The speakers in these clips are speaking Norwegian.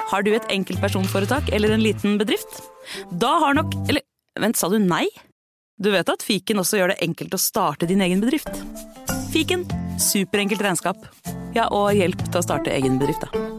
Har du et enkeltpersonforetak eller en liten bedrift? Da har nok... Eller, vent, sa du nei? Du vet at Fiken også gjør det enkelt å starte din egen bedrift. Fiken, superenkelt regnskap. Ja, og hjelp til å starte egen bedrift, da.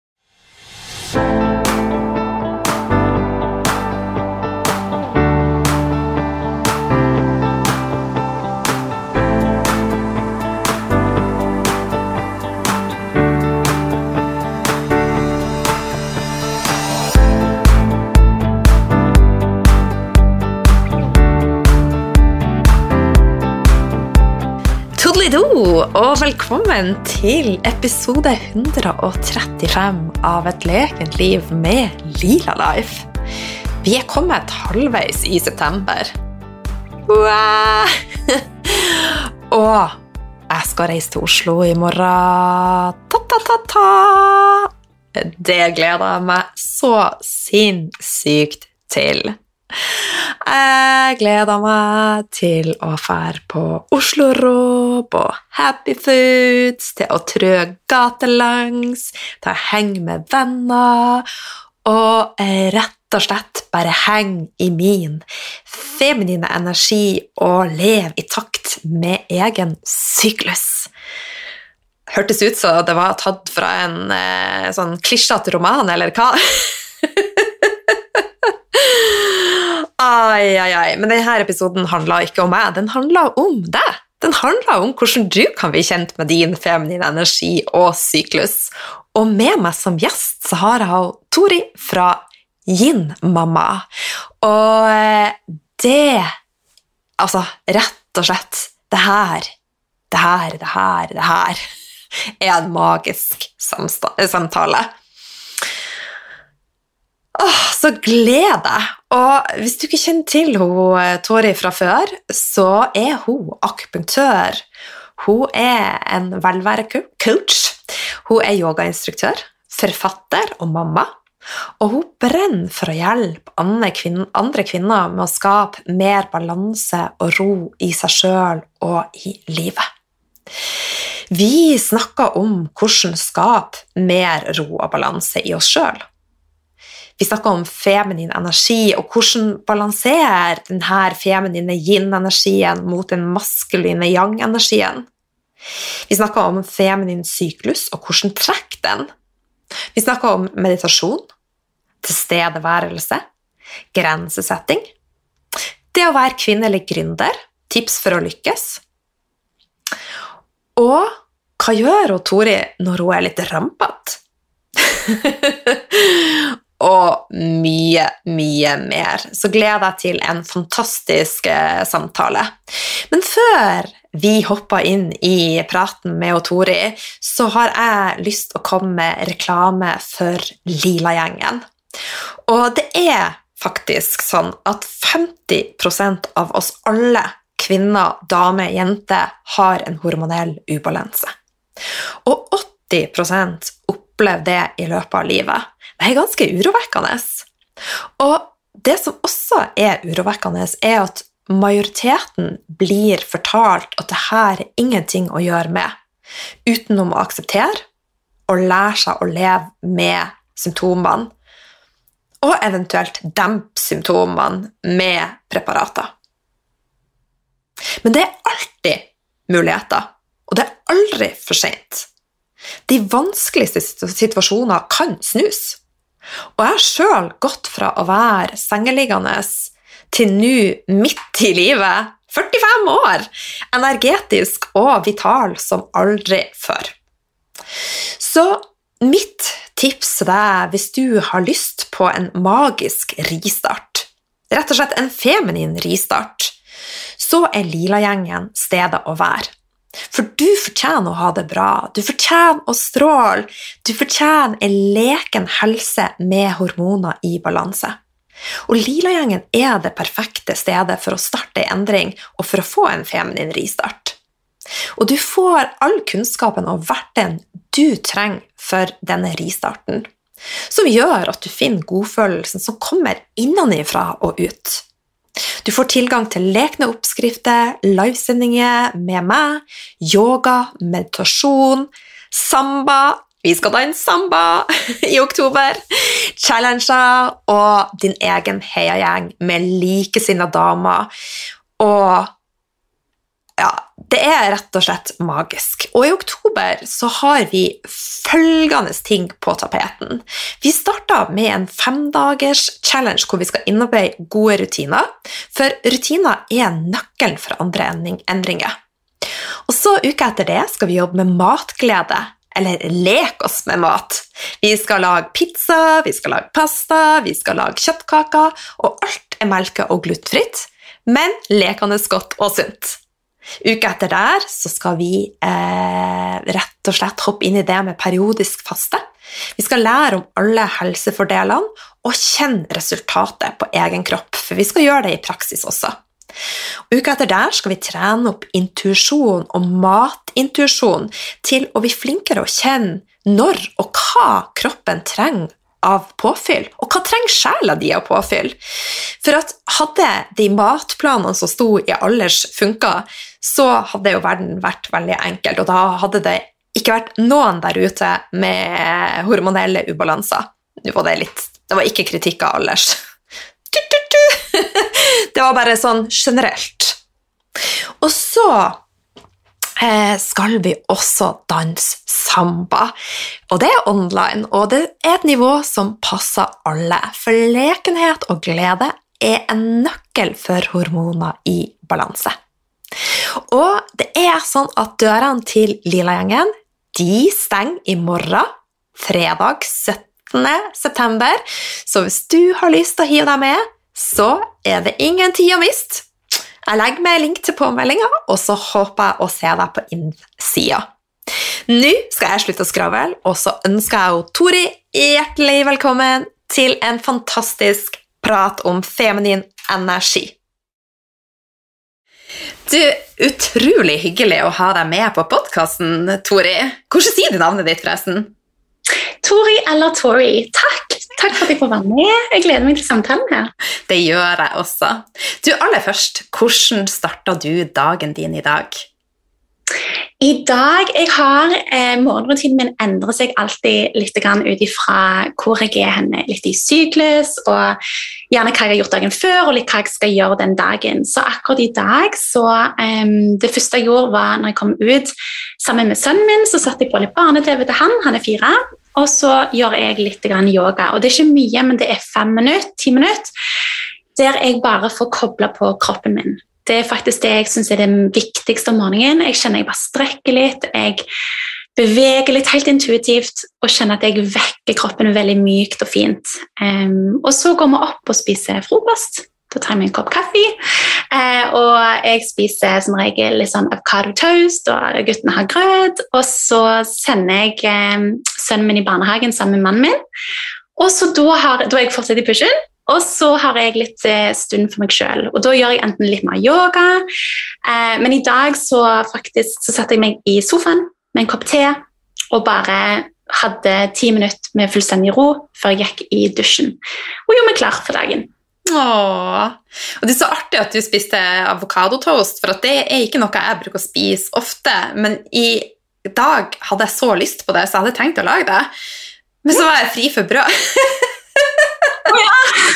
Og velkommen til episode 135 av Et lekent liv med Lila Life. Vi kommet halvveis i september. Wow! Og jeg skal reise til Oslo i morgen. Ta-ta-ta-ta! Det gleder jeg meg så sinnssykt til. Jeg gleder meg til å fære på Oslo Råb og Happy Foods, til å trø gatelangs, til å henge med venner, og rett og slett bare henge i min feminine energi og leve i takt med egen syklus. Hørtes ut så det var tatt fra en sånn klisjete roman, eller hva? Ai. Men denne episoden handler ikke om meg, den handler om deg. Den handler om hvordan du kan bli kjent med din feminine energi og syklus. Og med meg som gjest så har jeg Tori fra Yin Mamma. Og det, altså rett og slett, det her er en magisk samtale. Så gled deg. Og hvis du ikke kjenner til Tori fra før, så hun akupunktør. Hun en velværecoach. Hun yogainstruktør, forfatter og mamma. Og hun brenner for å hjelpe andre kvinner med å skape mer balanse og ro i seg selv og i livet. Vi snakker om hvordan skape mer ro og balanse i oss selv. Vi snakker om feminin energi, og hvordan balansere denne feminine yin-energien mot den maskuline yang-energien. Vi snakker om feminin syklus, og hvordan trekke den. Vi snakker om meditasjon, tilstedeværelse, grensesetting, det å være kvinnelig gründer, tips for å lykkes. Og hva gjør Tori når hun litt rampet? Og mye mer. Så gleder jeg til en fantastisk samtale. Men før vi hopper inn i praten med Tori, så har jeg lyst til å komme med reklame for Lila-gjengen. Og det faktisk sånn at 50% av oss alle, kvinner, damer, jenter, har en hormonell ubalanse. Og 80% opplever det i løpet av livet. Det ganske urovekkende. Og det som også urovekkende at majoriteten blir fortalt at det her ingenting å gjøre med, utenom å akseptere og lære seg å leve med symptomene, og eventuelt dempe symptomene med preparater. Men det alltid muligheter, og det aldri for sent. De vanskeligste situasjoner kan snus. Og jeg har selv gått fra å være sengeliggende til nå midt i livet, 45 år, energetisk og vital som aldri før. Så mitt tips til deg hvis du har lyst på en magisk ristart, rett og slett en feminin ristart, så Lila-gjengen stedet å være. For du fortjener å ha det bra, du fortjener å stråle, du fortjener en leken helse med hormoner i balanse. Og Lila-gjengen det perfekte stedet for å starte en endring og for å få en feminin ristart. Og du får all kunnskapen og verden du trenger for denne ristarten, som gjør at du finner godfølelsen som kommer innenifra og ut. Du får tilgang til lekne oppskrifter, livesendinger med meg, yoga, meditasjon, samba, Vi skal danse samba i oktober, challenger og din egen heiagjeng med likesinnede damer. Og ja, det er rett og slett magisk. Og i oktober så har vi følgende ting på tapeten. Vi starter med en 5-dagers challenge hvor vi skal innarbeide gode rutiner, for rutiner er nøkkelen for andre endringer. Og så uka etter det skal vi jobbe med matglede, eller leke oss med mat. Vi skal lage pizza, vi skal lage pasta, vi skal lage kjøttkaker, og alt er melke- og glutenfritt, men lekende godt og sunt. Uka etter der så skal vi rett og slett hoppe inn i det med periodisk faste. Vi skal lære om alle helsefordelene og kjenne resultatet på egen kropp, for vi skal gjøre det i praksis også. Uka etter der skal vi trene opp intuisjon og matintuisjon til å bli flinkere å kjenne når og hva kroppen trenger av påfyll, og hva trenger sjela di av påfyll. For at hadde de matplanene som sto i alders funket, så hadde jo verden vært veldig enkelt, og da hadde det ikke vært noen der ute med hormonelle ubalanser. Det var ikke kritikk av alders. Det var bare sånn generelt. Og så skal vi også danse samba. Og det er online, og det er et nivå som passer alle. For lekenhet og glede er en nøkkel for hormoner i balanse. Og det er sånn at dørene til Lila-gjengen, de stenger i morgen, fredag 17. september. Så hvis du har lyst til å hive deg med, så er det ingen tid å miste. Jeg legger med link til påmeldingen, og så håper jeg å se deg på innsida. Nå skal jeg slutte å skravle, og så ønsker jeg jo Tori hjertelig velkommen til en fantastisk prat om feminin energi. Du, utrolig hyggelig å ha deg med på podcasten, Tori. Hvordan sier du navnet ditt forresten? Tori eller Tori, takk for at jeg får være med. Jeg gleder meg til samtalen her. Det gjør jeg også. Du, aller først, hvordan startet du dagen din i dag? I dag, morgenrutinen min endrer seg alltid litt grann ut ifra hvor jeg er henne, litt i syklus, og gjerne hva jeg har gjort dagen før, og litt hva jeg skal gjøre den dagen. Så akkurat i dag, det første jeg gjorde var når jeg kom ut sammen med sønnen min, så satt jeg på litt barne-TV til han er 4, og så gjør jeg litt grann yoga. Og det er ikke mye, men det er 10 minutter, der jeg bare får koblet på kroppen min. Det er faktisk det jeg synes er det viktigste om morgenen. Jeg kjenner jeg bare strekker litt, jeg beveger litt helt intuitivt, og kjenner at jeg vekker kroppen veldig mykt og fint. Og så går vi opp og spiser frokost. Da tar jeg meg en kopp kaffe, og jeg spiser som regel litt sånn avocado toast, og guttene har grøt, og så sender jeg sønnen min i barnehagen sammen med mannen min, og så da er jeg fortsatt i pushen, og så har jeg litt stund for meg selv, og da gjør jeg enten litt mer yoga, men i dag så satte jeg meg i sofaen med en kopp te, og bare hadde 10 minutter med fullstendig ro før jeg gikk i dusjen, og gjorde meg klar for dagen. Åh, og det er så artig at du spiste avokadotoast, for at det er ikke noe jeg bruker å spise ofte, men i dag hadde jeg så lyst på det, så jeg hadde tenkt å lage det, men så var jeg fri for brød. Ja.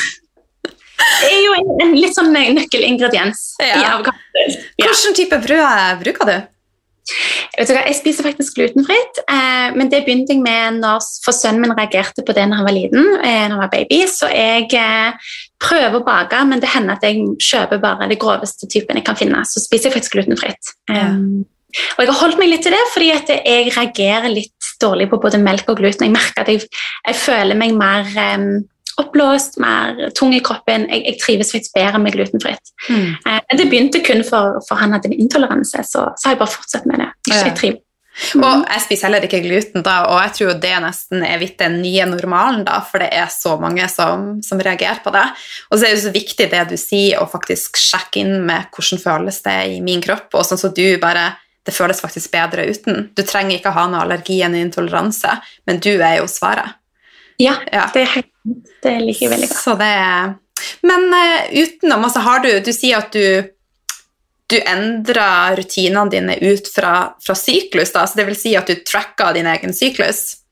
Det er jo en litt sånn nøkkelingrediens i avokadotoast. Ja. Hvilken type brød bruker du? Jeg spiser faktisk glutenfritt, men det begynte jeg med for sønnen min reagerte på det når han var liten, når han var baby, så jeg prøver å bake, men det hender at jeg kjøper bare det groveste typen jeg kan finne, så spiser jeg faktisk glutenfritt. Og jeg har holdt meg litt til det, fordi at jeg reagerer litt dårlig på både melk og gluten. Jeg merker at jeg føler meg mer oppblåst, mer tung i kroppen. Jeg trives faktisk bedre med glutenfritt. Det begynte kun for han hadde en intoleranse, så har jeg bare fortsatt med det. Jeg trives. Og jeg spiser heller ikke gluten da, og jeg tror det nesten er vidt den nye normalen da, for det er så mange som reagerer på det. Og så er det så viktig det du sier, å faktisk sjekke inn med hvordan føles det i min kropp, og sånn så du bare, det føles faktisk bedre uten. Du trenger ikke ha noe allergi eller intoleranse, men du er jo svaret. Ja. Det liker jeg veldig godt. Så men utenom, altså du sier at du endrer rutinene dine ut fra syklus da, så det vil si at du tracker din egen syklus?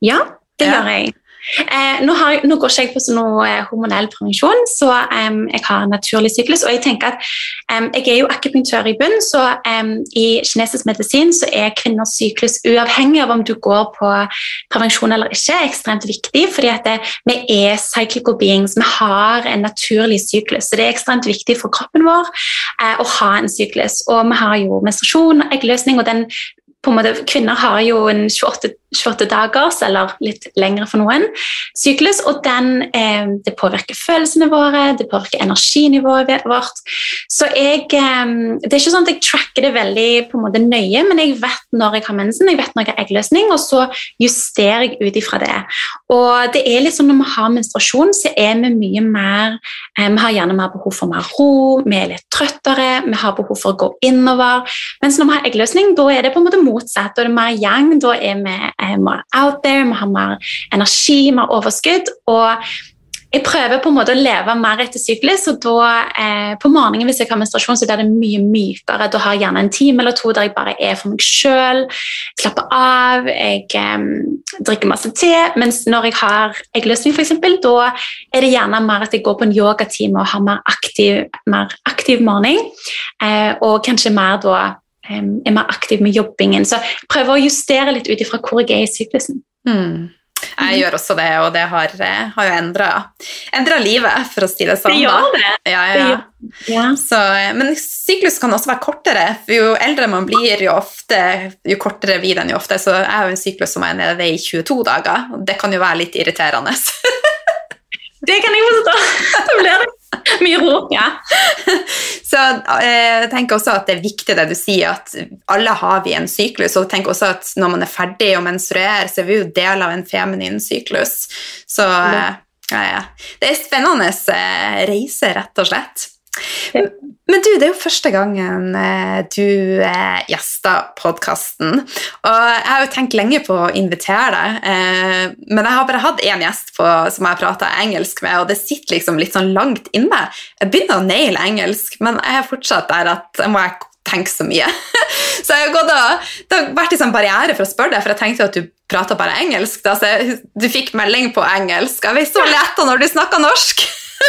Ja, det gjør jeg. Nå går ikke jeg på sånn noe hormonell prevensjon, så jeg har naturlig syklus, og jeg tenker at jeg jo akupunktør i bunn, så i kinesisk medisin så kvinners syklus uavhengig av om du går på prevensjon eller ikke, ekstremt viktig, fordi at vi cyclical beings, vi har en naturlig syklus, så det ekstremt viktig for kroppen vår å ha en syklus, og vi har jo menstruasjon, eggløsning, og den på en måte, kvinner har jo en 28 dagers, eller litt lengre for noen, syklus, og det påvirker følelsene våre, det påvirker energinivået vårt. Så det ikke sånn at jeg tracker det veldig på en måte nøye, men jeg vet når jeg har mensen, jeg vet når jeg har eggløsning, og så justerer jeg ut ifra det. Og det litt sånn når vi har menstruasjon, så vi mye mer, vi har gjerne mer behov for mer ro, vi litt trøttere, vi har behov for å gå innover, mens når vi har eggløsning, da det på en måte motsatt, da det mer yang, da vi mer out there, vi har mer energi, mer overskudd, og jeg prøver på en måte å leve mer etter syklus, og da på morgenen hvis jeg har menstruasjon, så det mye mykere, da har jeg gjerne en time eller to der jeg bare for meg selv, slapper av, jeg drikker masse te, mens når jeg har eggløsning for eksempel, da det gjerne mer at jeg går på en yogatime og har mer aktiv morgen, og kanskje mer da mer aktiv med jobbingen, så jeg prøver å justere litt ut ifra hvor jeg i syklusen. Jeg gjør også det, og det har jo endret livet, for å si det sånn. Det gjør det. Ja. Så, men syklus kan også være kortere, for jo eldre man blir, jo kortere blir den jo ofte, så jeg har jo en syklus som nede i 22 dager, og det kan jo være litt irriterende. Det kan jeg forstå. Det blir det. Mye ro, ja. Så jeg tenker også at det viktig det du sier, at alle har vi en syklus, og jeg tenker også at når man ferdig å menstruere, så vi jo del av en feminin syklus. Så ja. Det spennende reise, rett og slett. Men du, det jo første gangen du gjestet podcasten, og jeg har jo tenkt lenge på å invitere deg, men jeg har bare hatt en gjest som jeg pratet engelsk med, og det sitter liksom litt sånn langt inne. Jeg begynner å naile engelsk, men jeg fortsatt der at jeg må tenke så mye. Så jeg det har vært en sånn barriere for å spørre deg, for jeg tenkte at du pratet bare engelsk, da, så du fikk melding på engelsk. Jeg vet så lett når du snakker norsk.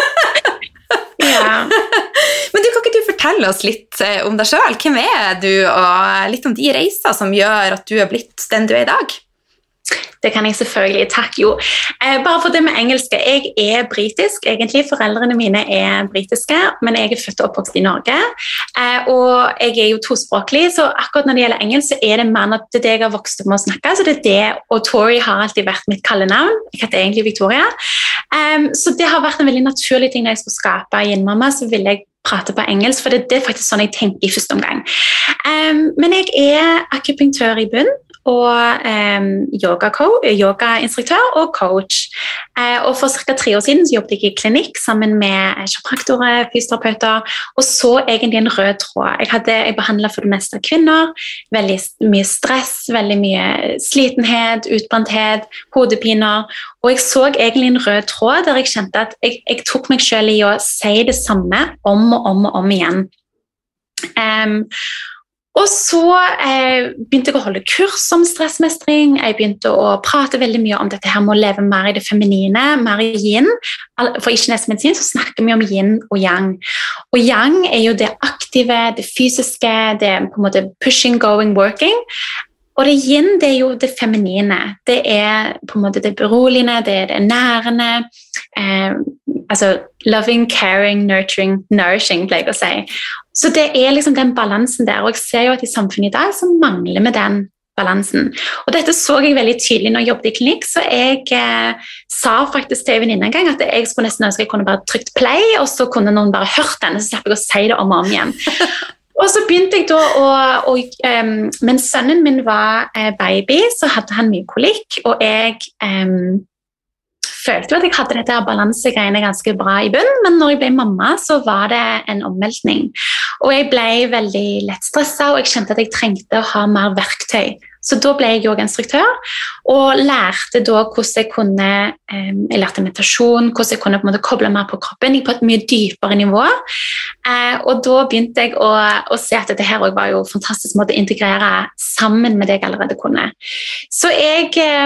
Ja. Men kan ikke du fortelle oss litt om deg selv? Hvem du, og litt om de reiser som gjør at du blitt den du i dag? Det kan jeg selvfølgelig, takk jo. Bare for det med engelske, jeg britisk, egentlig foreldrene mine britiske, men jeg født og oppvokst i Norge, og jeg jo tospråklig, så akkurat når det gjelder engelsk, så det mer at det jeg har vokst opp med å snakke, så det og Tori har alltid vært mitt kallenavn, jeg heter egentlig Victoria, så det har vært en veldig naturlig ting når jeg skulle skape Yin-mamma, så ville jeg prate på engelsk, for det faktisk sånn jeg tenker i første omgang. Men jeg akupunktør i bunn, og yogainstruktør og coach. Og for ca. 3 år siden så jobbet jeg i klinikk sammen med kiropraktorer, fysioterapeuter, og så egentlig en rød tråd. Jeg behandlet for det meste kvinner, veldig mye stress, veldig mye slitenhet, utbrenthet, hodepiner, og jeg så egentlig en rød tråd der jeg kjente at jeg tok meg selv i å si det samme om og om igjen. Og så begynte jeg å holde kurs om stressmestring, jeg begynte å prate veldig mye om dette her med å leve mer i det feminine, mer i yin. For i kinesisk medisin så snakker vi om yin og yang. Og yang jo det aktive, det fysiske, det på en måte pushing, going, working. Og det yin, det jo det feminine. Det på en måte det beroligende, det nærende, altså loving, caring, nurturing, nourishing, pleier jeg å si. Så det liksom den balansen der, og jeg ser jo at i samfunnet i dag så mangler vi den balansen. Og dette så jeg veldig tydelig når jeg jobbet i klinikk, så jeg sa faktisk til en venninne en gang at jeg skulle nesten ønske jeg kunne bare trykt play, og så kunne noen bare hørt den, så slapp jeg å si det om og om igjen. Og så begynte jeg da mens sønnen min var baby, så hadde han mye kolikk, og jeg følte jo at jeg hadde dette balansegreiene ganske bra i bunn, men når jeg ble mamma, så var det en omveltning. Og jeg ble veldig lett stresset, og jeg kjente at jeg trengte å ha mer verktøy. Så da ble jeg yogainstruktør, og lærte da hvordan jeg kunne, jeg lærte meditasjon, hvordan jeg kunne på en måte koble mer på kroppen på et mye dypere nivå. Og da begynte jeg å se at dette her også var jo fantastisk måte å integrere sammen med det jeg allerede kunne. Så jeg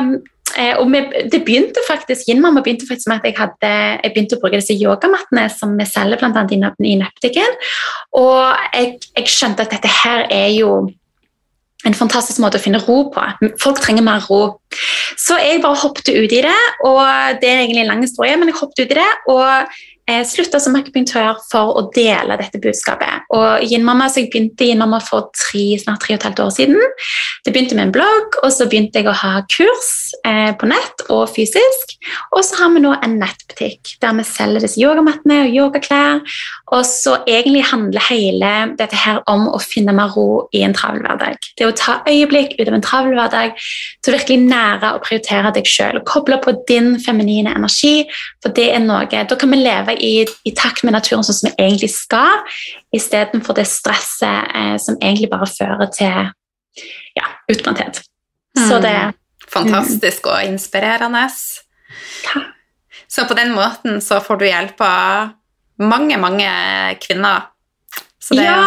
det begynte faktisk, Yin-mamma begynte faktisk med at jeg begynte å bruke disse yogamattene som vi selger blant annet i nettbutikken, og jeg skjønte at dette her jo en fantastisk måte å finne ro på. Folk trenger mer ro. Så jeg bare hoppet ut i det, og det egentlig en lang historie, men jeg hoppet ut i det, og jeg sluttet som akupunktør for å dele dette budskapet. Og Yin-mamma, så jeg begynte Yin-mamma for snart 3,5 år siden. Det begynte med en blogg, og så begynte jeg å ha kurs på nett og fysisk. Og så har vi nå en nettbutikk der vi selger disse yogamattene og yogaklær. Og så egentlig handler hele dette her om å finne mer ro i en travel hverdag. Det å ta øyeblikk ut av en travel hverdag til å virkelig nære og prioritere deg selv, og koble på din feminine energi, for det noe. Da kan vi leve i takt med naturen sånn som vi egentlig skal, i stedet for det stresset som egentlig bare fører til utbrenthet. Så det fantastisk og inspirerende. Ja. Så på den måten så får du hjelp av mange kvinner. Så det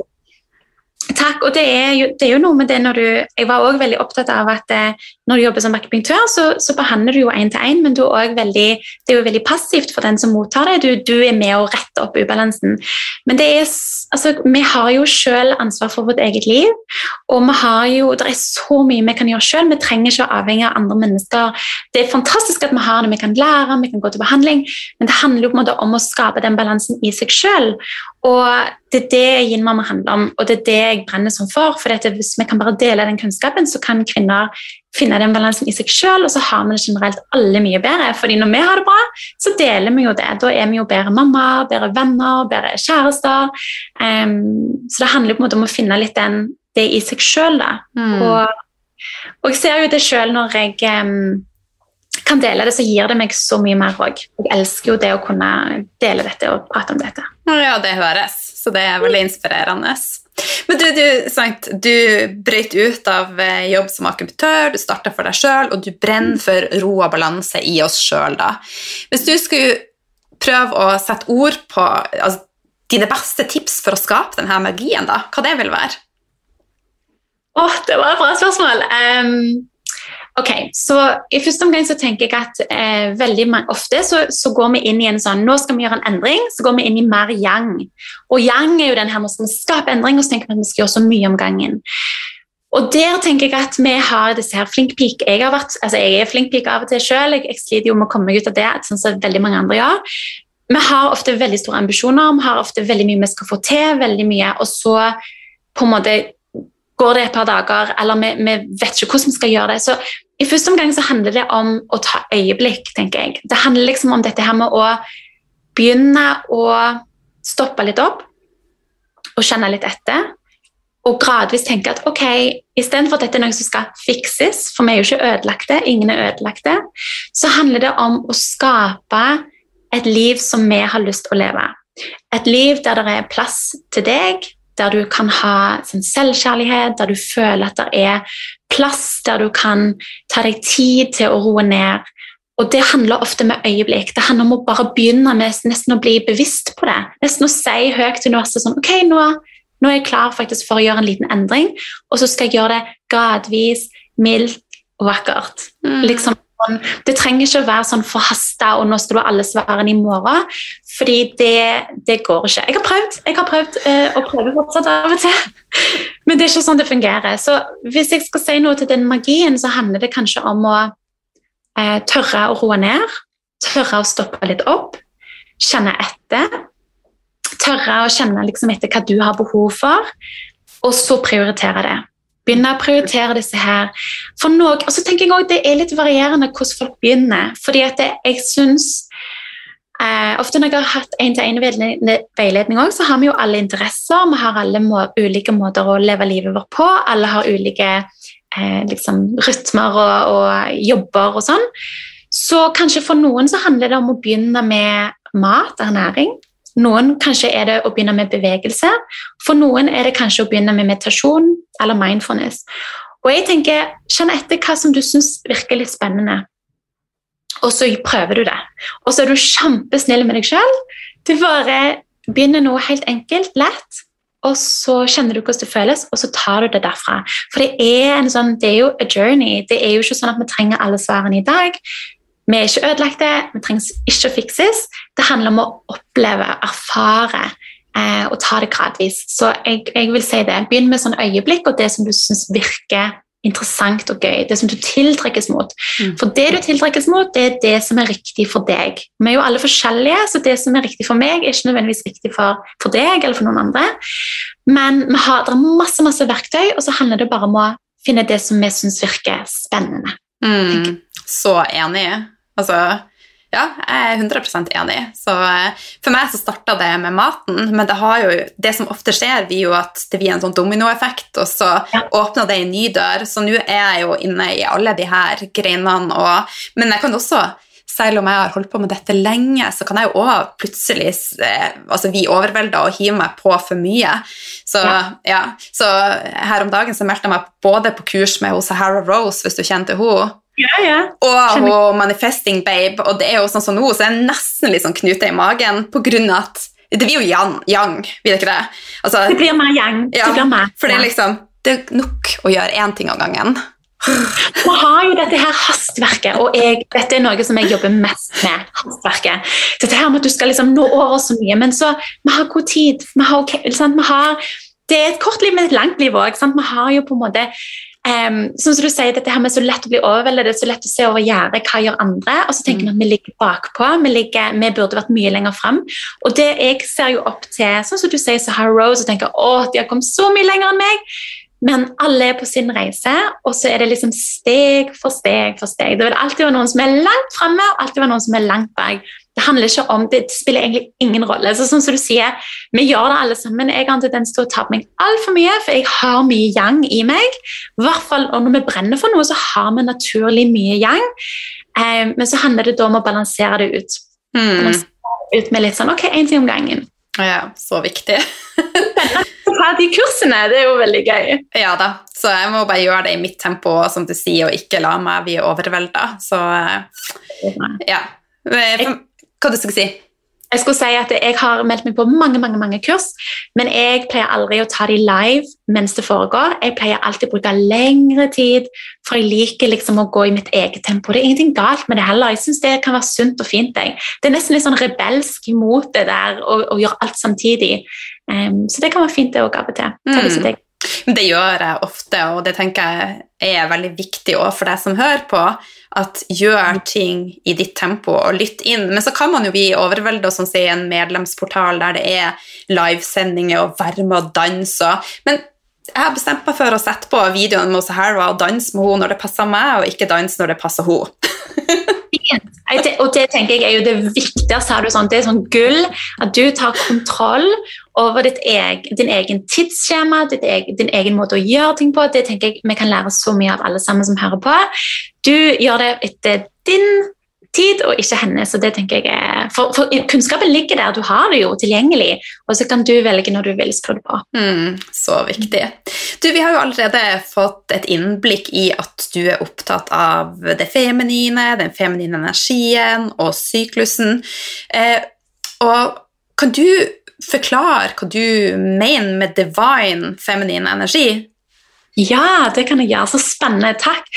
Takk, og det jo noe med det jeg var også veldig opptatt av at når du jobber som akupunktør, så behandler du jo en til en, men det jo veldig passivt for den som mottar det. Du med å rette opp ubalansen. Men vi har jo selv ansvar for vårt eget liv, og det så mye vi kan gjøre selv. Vi trenger ikke å avhenge av andre mennesker. Det fantastisk at vi har det, vi kan lære, vi kan gå til behandling, men det handler jo på en måte om å skape den balansen i seg selv. Og det det Yin-mamma handler om, og det det jeg brenner som for hvis vi kan bare dele den kunnskapen, så kan kvinner finne den balansen i seg selv, og så har vi det generelt alle mye bedre, fordi når vi har det bra, så deler vi jo det. Da vi jo bedre mamma, bedre venner, bedre kjærester. Så det handler på en måte om å finne litt det i seg selv da. Og jeg ser jo det selv når jeg kan dele det, så gir det meg så mye mer også. Jeg elsker jo det å kunne dele dette og prate om dette. Ja, det høres, så det veldig inspirerende. Men du brøt ut av jobb som akupunktør, du startet for deg selv, og du brenner for ro og balanse i oss selv da. Hvis du skulle prøve å sette ord på dine beste tips for å skape denne magien da, hva det vil være? Det var et bra spørsmål. Ok, så i første omgang så tenker jeg at veldig ofte så går vi inn i en sånn, nå skal vi gjøre en endring, så går vi inn i mer yang. Og yang jo den her, nå skal vi skape endring, og så tenker vi at vi skal gjøre så mye om gangen. Og der tenker jeg at vi har disse her flink-pik. Jeg flink-pik av og til selv, jeg sliter jo med å komme meg ut av det, sånn som veldig mange andre gjør. Vi har ofte veldig store ambisjoner, vi har ofte veldig mye vi skal få til, veldig mye, og så på en måte går det et par dager, eller vi vet ikke hvordan vi skal gjøre det. Så i første omgang så handler det om å ta øyeblikk, tenker jeg. Det handler liksom om dette her med å begynne å stoppe litt opp, og kjenne litt etter, og gradvis tenke at ok, i stedet for at dette er noe som skal fikses, for vi jo ikke ødelagte, ingen ødelagte, så handler det om å skape et liv som vi har lyst til å leve. Et liv der det plass til deg, der du kan ha selvkjærlighet, der du føler at det plass, der du kan ta deg tid til å roe ned. Og det handler ofte med øyeblikk. Det handler om å bare begynne med nesten å bli bevisst på det. Nesten å si høyt til universet sånn, ok, nå jeg klar faktisk for å gjøre en liten endring, og så skal jeg gjøre det gradvis, mildt og vakkert. Liksom, det trenger ikke å være sånn forhastet, og nå skal du ha alle svarene i morgen, fordi det går ikke. Jeg har prøvd å prøve fortsatt av og til, men det er ikke sånn det fungerer. Så hvis jeg skal si noe til den magien, så handler det kanskje om å tørre å roe ned, tørre å stoppe litt opp, kjenne etter, tørre å kjenne liksom etter hva du har behov for, og så prioritere det. Begynne å prioritere disse her. For noe, og så tenker jeg også, det litt varierende hvordan folk begynner, fordi at jeg synes, ofte når jeg har hatt en-til-en veiledning også, så har vi jo alle interesser, vi har alle ulike måter å leve livet vårt på, alle har ulike liksom, rytmer og jobber og sånn. Så kanskje for noen så handler det om å begynne med mat, ernæring. Noen kanskje det å begynne med bevegelse, for noen det kanskje å begynne med meditasjon eller mindfulness. Og jeg tenker, kjenn etter hva som du synes virker litt spennende, og så prøver du det. Og så du kjempesnill med deg selv, du bare begynner noe helt enkelt, lett, og så kjenner du hvordan det føles, og så tar du det derfra. For det jo a journey. Det jo ikke sånn at vi trenger alle svarene i dag. Vi ikke ødelagte, vi trenger ikke å fikses. Det handler om å oppleve, erfare, og ta det gradvis. Så jeg vil si det. Begynn med sånn øyeblikk, og det som du synes virker interessant og gøy, det som du tiltrekkes mot. For det du tiltrekkes mot, det det som riktig for deg. Vi jo alle forskjellige, så det som riktig for meg ikke nødvendigvis riktig for deg eller for noen andre. Men det masse verktøy, og så handler det bare om å finne det som vi synes virker spennende. Så enig. Altså, ja, jeg 100% enig. Så for meg så startet det med maten, men det som ofte skjer, jo at det blir en sånn dominoeffekt, og så åpner det en ny dør, så nå jeg jo inne i alle de her greinene, men jeg kan også, selv om jeg har holdt på med dette lenge, så kan jeg jo også plutselig bli overveldet og hive meg på for mye. Så, så her om dagen så meldte jeg meg både på kurs med Sahara Rose, hvis du kjente henne, og Manifesting Babe, og det jo sånn som nå, så jeg nesten litt sånn knute i magen, på grunn av at det blir jo yang, vet du ikke det? Altså, det blir mer yang, for det liksom, det nok å gjøre en ting av gangen. Vi har jo dette her hastverket, og dette noe som jeg jobber mest med, hastverket. Dette her med at du skal liksom nå over så mye, men så, vi har god tid, det et kort liv med et langt liv også, vi har jo på en måte, som du sier, dette her med så lett å bli overveldet, det så lett å se over gjerdet, hva gjør andre, og så tenker vi at vi ligger bakpå, vi burde vært mye lenger frem, og det jeg ser jo opp til, sånn som du sier, Sahara Rose, og tenker, de har kommet så mye lenger enn meg, men alle på sin reise, og så det liksom steg for steg for steg. Det vil alltid være noen som langt fremme, og alltid være noen som langt bak. Det handler ikke om, det spiller egentlig ingen rolle. Så sånn som du sier, vi gjør det alle sammen. Jeg har en tendens til å ta på meg alt for mye, for jeg har mye yang i meg. I hvert fall, og når vi brenner for noe, så har vi naturlig mye yang. Men så handler det da om å balansere det ut. Ut med litt sånn, en ting om gangen. Ja, så viktig. Ta de kursene, det jo veldig gøy. Ja da, så jeg må bare gjøre det i mitt tempo, som du sier, og ikke la meg bli overveldet. Så, ja. Hva du skulle si? Jeg skulle si at jeg har meldt meg på mange kurs, men jeg pleier aldri å ta de live mens det foregår. Jeg pleier alltid å bruke lengre tid, for jeg liker liksom å gå i mitt eget tempo. Det ingenting galt med det heller. Jeg synes det kan være sunt og fint. Det nesten litt sånn rebelsk imot det der, å gjøre alt samtidig. Så det kan være fint det å gape til. Det gjør jeg ofte, og det tenker jeg veldig viktig også for deg som hører på, at gjør ting i ditt tempo og lytt inn. Men så kan man jo bli overveldet, som sier, en medlemsportal der det livesendinger og være med og danse. Men jeg har bestemt meg for å sette på videoen med Sahara og danse med henne når det passer meg, og ikke danse når det passer henne. Og det tenker jeg jo det viktigste, det sånn gull, at du tar kontroll over din egen tidsskjema, din egen måte å gjøre ting på. Det tenker jeg vi kan lære så mye av alle sammen som hører på. Du gjør det etter din tid og ikke hennes, så det tenker jeg for kunnskapen ligger der, du har det jo tilgjengelig, og så kan du velge når du vil skru det på. Så viktig. Du, vi har jo allerede fått et innblikk i at du opptatt av det feminine, den feminine energien og syklusen, og kan du forklare hva du mener med divine feminine energi? Ja, det kan jeg gjøre, så spennende, takk.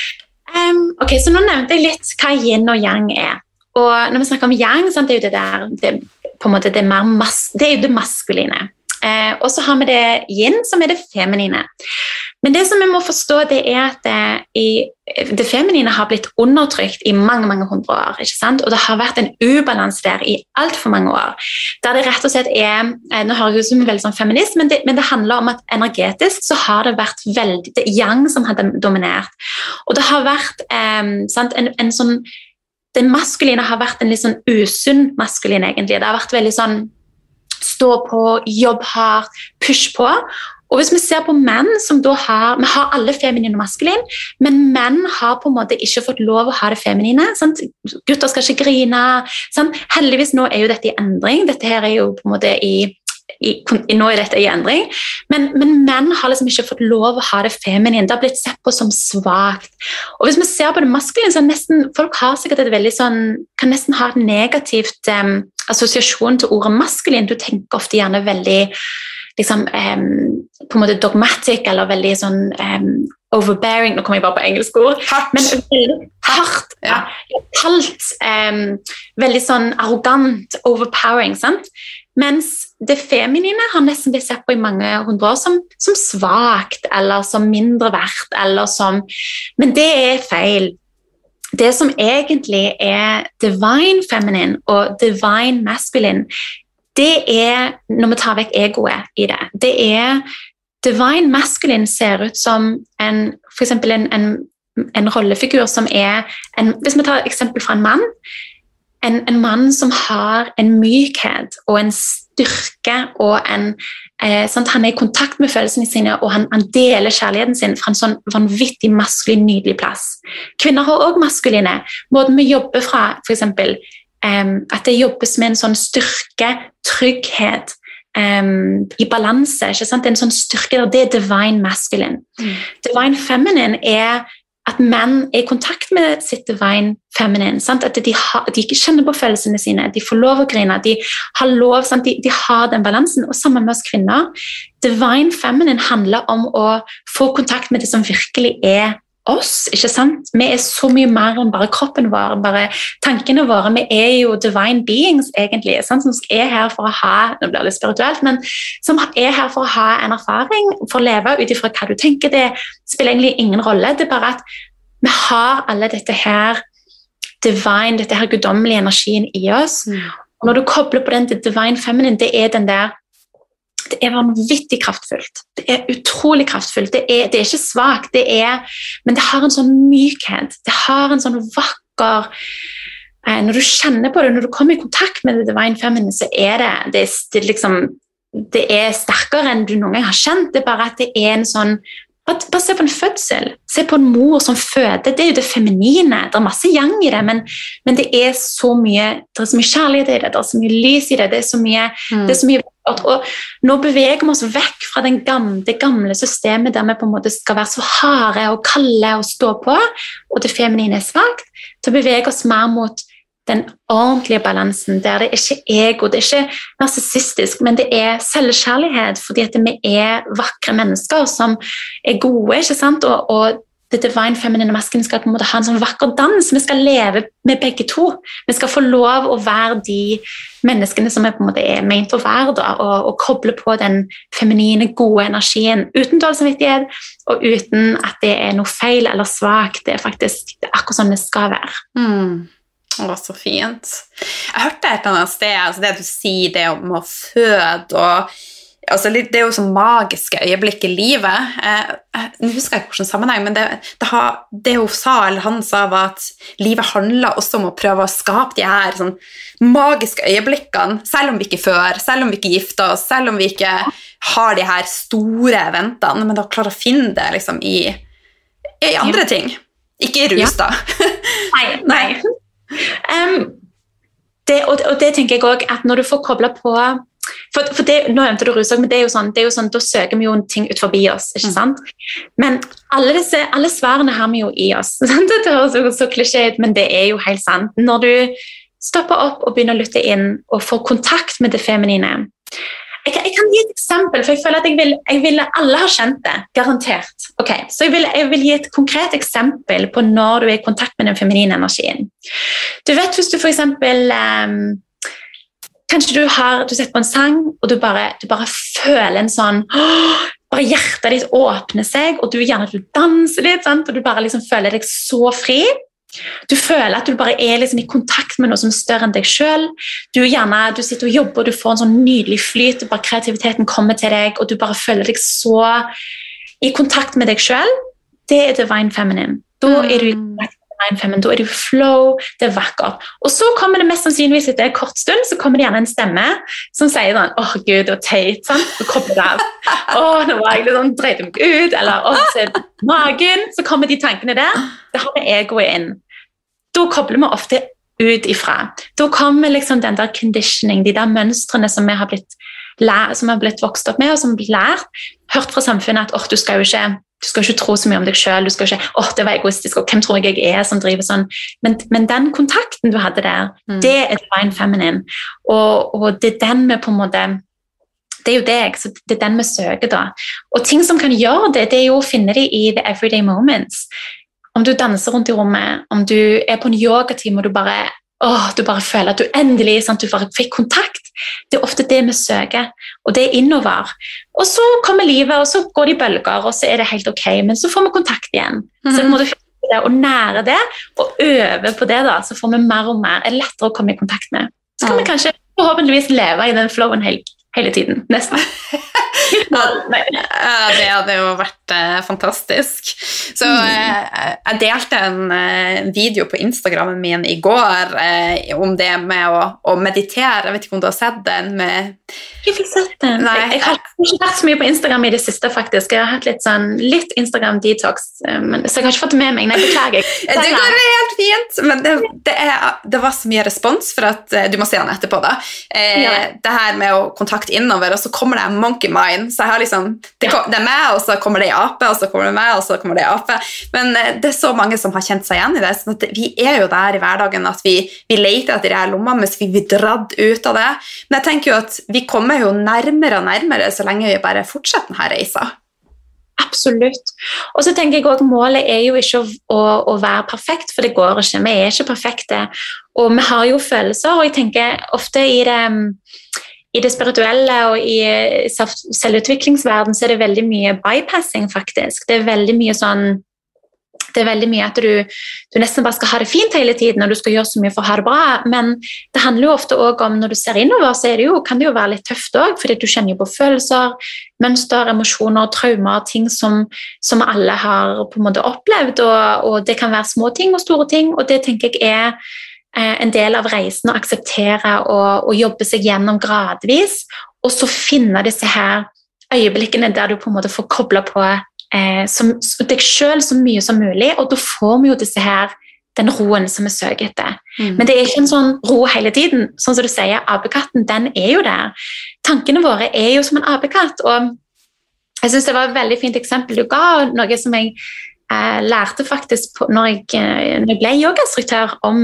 Ok, så nå nevnte jeg litt hva yin og yang og når vi snakker om yang, sant, det jo det der, på en måte det jo det maskuline, og så har vi det yin som det feminine. Men det som vi må forstå, det at det feminine har blitt undertrykt i mange hundre år, ikke sant? Og det har vært en ubalanse der i alt for mange år, der det rett og slett nå hører jeg ut som veldig sånn feminist, men det handler om at energetisk så har det vært veldig, det yang som har dominert, og det har vært en sånn, den maskuline har vært en litt sånn usunn maskulin egentlig, det har vært veldig sånn stå på, jobb hardt, push på. Og hvis vi ser på menn som da vi har alle feminine og maskulin, men menn har på en måte ikke fått lov å ha det feminine. Sant? Gutter skal ikke grine. Sant? Heldigvis nå jo dette i endring. Dette her jo på en måte nå dette i endring. Men menn har liksom ikke fått lov å ha det feminine. Det har blitt sett på som svagt. Og hvis vi ser på det maskuline, så nesten, folk har sikkert et veldig sånn, kan nesten ha et negativt assosiasjon til ordet maskulin. Du tenker ofte gjerne veldig liksom, på en måte dogmatic, eller veldig sånn overbearing, nå kommer jeg bare på engelsk ord, men veldig hardt, kaldt, veldig sånn arrogant, overpowering, sant? Mens det feminine har nesten blitt sett på i mange 100 år som svagt, eller som mindre verdt, eller som, men det er feil. Det som egentlig er divine feminine og divine masculine, det er, når vi tar vekk egoet i det, det er divine masculine ser ut som for eksempel en rollefigur som er, hvis vi tar et eksempel fra en mann, en mann som har en mykhet og en styrke og sånn at han er i kontakt med følelsene sine, og han deler kjærligheten sin fra en sånn vanvittig maskulin, nydelig plass. Kvinner har også maskuline. Måten vi jobber fra, for eksempel, at det jobbes med en sånn styrke, trygghet, i balanse, ikke sant? En sånn styrke, det er divine masculine. Divine feminine er at menn er i kontakt med sitt divine feminine, sant? At de ikke kjenner på følelsene sine, de får lov å grine, de har lov, sant? De har den balansen, og sammen med oss kvinner. Divine feminine handler om å få kontakt med det som virkelig er oss, ikke sant? Vi er så mye mer enn bare kroppen vår, bare tankene våre. Vi er jo divine beings egentlig, sant? Som er her for å ha, nå blir det litt spirituelt, men som er her for å ha en erfaring, for å leve ut ifra hva du tenker. Det spiller egentlig ingen rolle, det er bare at vi har alle dette her divine, dette her guddommelige energien i oss, og når du kobler på den til divine feminine, det er den der, det er vanvittig kraftfullt. Det er utrolig kraftfullt. Det er ikke svagt, men det har en sånn mykhet. Det har en sånn vakker, når du kjenner på det, når du kommer i kontakt med det divine feminine, så er det liksom, det er sterkere enn du noen gang har kjent. Det er bare at det er en sånn, bare se på en fødsel, se på en mor som føder, det er jo det feminine, det er masse yang i det, men det er så mye, det er så mye kjærlighet i det, det er så mye lys i det, det er så mye, og nå beveger vi oss vekk fra det gamle systemet der vi på en måte skal være så harde og kalde og stå på, og det feminine er svagt, til å bevege oss mer mot den ordentlige balansen, der det ikke er ego, det er ikke narsissistisk, men det er selvkjærlighet, fordi at vi er vakre mennesker som er gode, ikke sant? Og det divine feminine masculine skal på en måte ha en sånn vakker dans, vi skal leve med begge to, vi skal få lov å være de menneskene som på en måte er ment å være da, og koble på den feminine, gode energien, uten dårlig samvittighet, og uten at det er noe feil eller svagt, det er faktisk akkurat sånn det skal være. Så fint. Jeg hørte et eller annet sted, altså det du sier, det om å føde, og altså det er jo sånn magiske øyeblikk i livet. Nå husker jeg ikke hvilken sammenheng, men det hun sa, eller han sa, var at livet handler også om å prøve å skape de her sånn magiske øyeblikkene, selv om vi ikke før, selv om vi ikke gifter oss, selv om vi ikke har de her store eventene, men da klarer å finne det liksom i andre ting. Ikke i rus, da. Nei. Det tenker jeg også, at når du får koblet på, for det, nå nevnte du rus, men det er jo sånn, da søker vi jo ting ut forbi oss, ikke sant? Men alle svarene har vi jo i oss, sant? Det høres jo så klisjé ut, men det er jo helt sant. Når du stopper opp og begynner å lytte inn og får kontakt med det feminine, jeg kan gi et eksempel, for jeg føler at jeg vil alle har kjent det, garantert. Okay, så jeg vil gi et konkret eksempel på når du er i kontakt med den feminine energien. Du vet, hvis du for eksempel, kanskje du setter på en sang, og du bare føler en sånn, bare hjertet ditt åpner seg, og du danser litt, sant? Og du bare liksom føler deg så fri. Du føler at du bare er liksom i kontakt med noe som er større enn deg selv. Du sitter og jobber, og du får en sånn nydelig flyt, og bare kreativiteten kommer til deg, og du bare føler deg så i kontakt med deg selv. Det er divine feminine. Da er du i kontakt med divine feminine, da er du i flow, det er vakkert. Og så kommer det mest sannsynligvis etter en kort stund, så kommer det gjerne en stemme som sier sånn, Gud, det var teit, sant? Så kommer det av, nå var jeg litt sånn, dreit meg ut, eller så er det magen, så kommer de tankene der, det har vi egoet inn. Da kobler vi ofte ut ifra. Da kommer liksom den der conditioning, de der mønstrene som vi har blitt vokst opp med, og som blir lært, hørt fra samfunnet at du skal jo ikke tro så mye om deg selv, du skal ikke, det var egoistisk, og hvem tror jeg er som driver sånn, men den kontakten du hadde der, det er divine feminine, og det er den vi på en måte det jo deg, så det den vi søker da. Og ting som kan gjøre det, det jo å finne det i the everyday moments. Om du danser rundt i rommet, om du på en yogatime og du bare føler at du endelig, sant, du bare fikk kontakt, det ofte det vi søker, og det innover. Og så kommer livet, og så går det i bølger, og så det helt ok, men så får vi kontakt igjen. Så må du finne det, og nære det, og øve på det da, så får vi mer og mer, lettere å komme i kontakt med. Så kan vi kanskje forhåpentligvis leve i den flowen hele tiden, nesten. Det hadde jo vært fantastisk. Så jeg delte en video på Instagrammen min i går om det med å meditere. Jeg vet ikke om du har sett den med... Jeg fikk sett den. Jeg har ikke vært så mye på Instagram i det siste, faktisk. Jeg har hatt litt Instagram-detox, så jeg har ikke fått det med meg. Nei, beklager. Det går helt fint, men det var så mye respons for at du må se den etterpå da. Det her med å kontakte innover, og så kommer det en monkey mind, så jeg har liksom, det meg, og så kommer det i ape, og så kommer det meg, og så kommer det i ape. Men det så mange som har kjent seg igjen i det, sånn at vi jo der i hverdagen at vi leter etter de her lommene, mens vi blir dratt ut av det. Men jeg tenker jo at vi kommer jo nærmere og nærmere så lenge vi bare fortsetter denne reisa. Absolutt. Og så tenker jeg også, målet jo ikke å være perfekt, for det går ikke. Vi ikke perfekte, og vi har jo følelser, og jeg tenker ofte i det spirituelle og i selvutviklingsverden så det veldig mye bypassing faktisk. Det veldig mye sånn, det veldig mye at du nesten bare skal ha det fint hele tiden, og du skal gjøre så mye for å ha det bra, men det handler jo ofte også om, når du ser innover, så kan det jo være litt tøft også, fordi du kjenner jo på følelser, mønster, emosjoner, traumer, ting som alle har på en måte opplevd, og det kan være små ting og store ting, og det tenker jeg en del av reisen å akseptere og jobbe seg gjennom gradvis, og så finne disse her øyeblikkene der du på en måte får koblet på deg selv så mye som mulig, og da får vi jo den roen som vi søker etter. Men det ikke en sånn ro hele tiden, sånn som du sier, apekatten, den jo der. Tankene våre jo som en apekatt, og jeg synes det var et veldig fint eksempel du ga, noe som jeg lærte faktisk når jeg ble yogainstruktør om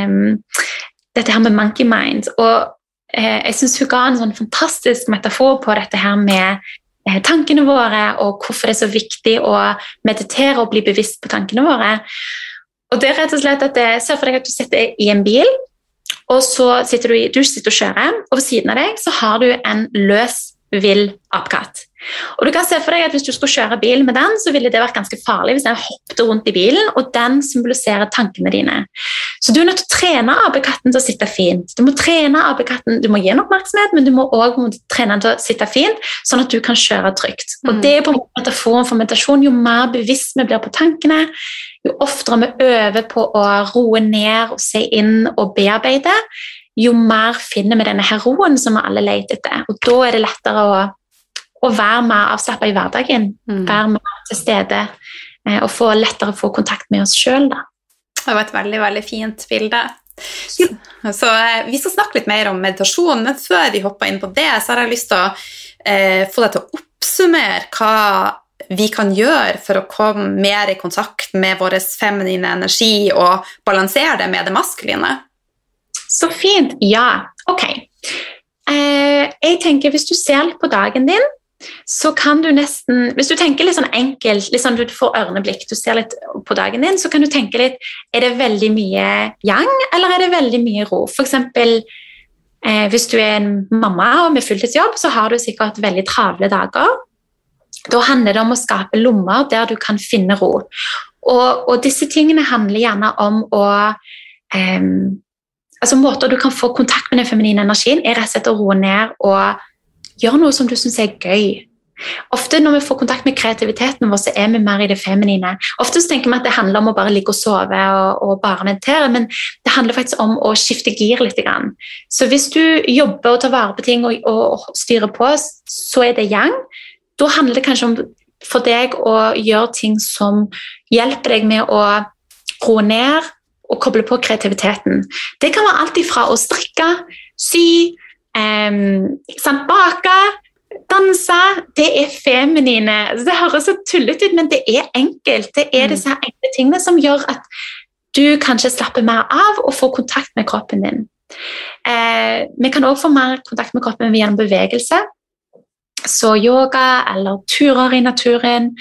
dette her med monkey mind, og jeg synes hun ga en sånn fantastisk metafor på dette her med tankene våre, og hvorfor det så viktig å meditere og bli bevisst på tankene våre. Og det rett og slett at se for deg at du sitter i en bil, og så sitter du sitter og kjører, og ved siden av deg så har du en løs, vill apekatt. Og du kan se for deg at hvis du skulle kjøre bil med den, så ville det vært ganske farlig hvis den hoppte rundt i bilen, og den symboliserer tankene dine. Så du nødt til å trene apekatten til å sitte fint. Du må trene apekatten, du må gi en oppmerksomhet, men du må også trene den til å sitte fint, sånn at du kan kjøre trygt. Og det på en måte metaforen for meditasjon. Jo mer bevisst vi blir på tankene, jo oftere vi øver på å roe ned og se inn og bearbeide, jo mer finner vi denne her roen som vi alle leter etter. Og da det lettere å være mer avslappet i hverdagen, være mer til stede, og lettere få kontakt med oss selv. Da. Det var et veldig, veldig fint bilde. Så vi skal snakke litt mer om meditasjon, men før vi hopper inn på det, så har jeg lyst til å få deg til å oppsummere hva vi kan gjøre for å komme mer i kontakt med vår feminine energi og balansere det med det maskuline. Så fint, ja. Ok. Jeg tenker, hvis du ser litt på dagen din, så kan du nesten, hvis du tenker litt sånn enkelt, litt sånn du får ørneblikk, du ser litt på dagen din, så kan du tenke litt, det veldig mye yang, eller det veldig mye ro? For eksempel, hvis du en mamma og med fulltidsjobb, så har du sikkert veldig travle dager. Da handler det om å skape lommer der du kan finne ro. Og disse tingene handler gjerne om å altså måter du kan få kontakt med den feminine energien rett og slett å roe ned og gjøre noe som du synes gøy. Ofte når vi får kontakt med kreativiteten vår, så vi mer i det feminine. Ofte så tenker vi at det handler om å bare ligge og sove og bare meditere, men det handler faktisk om å skifte gir litt. Så hvis du jobber og tar vare på ting og styrer på, så det yang. Da handler det kanskje om for deg å gjøre ting som hjelper deg med å roe ned og koble på kreativiteten. Det kan være alt ifra å strikke, sy, bake, danse. Det feminine. Det høres så tullet ut, men det enkelt. Det disse enkle tingene som gjør at du kanskje slapper mer av og får kontakt med kroppen din. Vi kan også få mer kontakt med kroppen gjennom bevegelse. så yoga eller turer i naturen.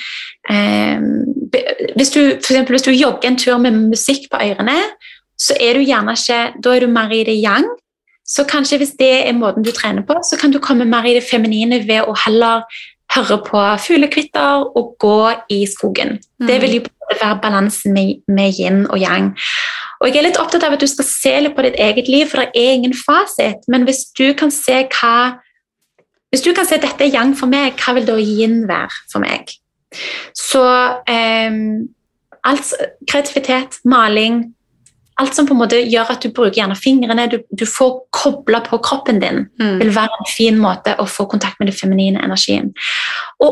Hvis du jogger en tur med musikk på ørene, så du gjerne ikke, da du mer i det yang. Så kanskje hvis det måten du trener på, så kan du komme mer i det feminine ved å heller høre på fuglekvitter og gå i skogen. Det vil jo være balansen med yin og yang. Og jeg litt opptatt av at du skal se litt på ditt eget liv, for det ingen fasit, men hvis du kan se dette yang for meg, hva vil da yin være for meg? Så alt kreativitet, maling, alt som på en måte gjør at du bruker gjerne fingrene, du får koblet på kroppen din, vil være en fin måte å få kontakt med den feminine energien. Og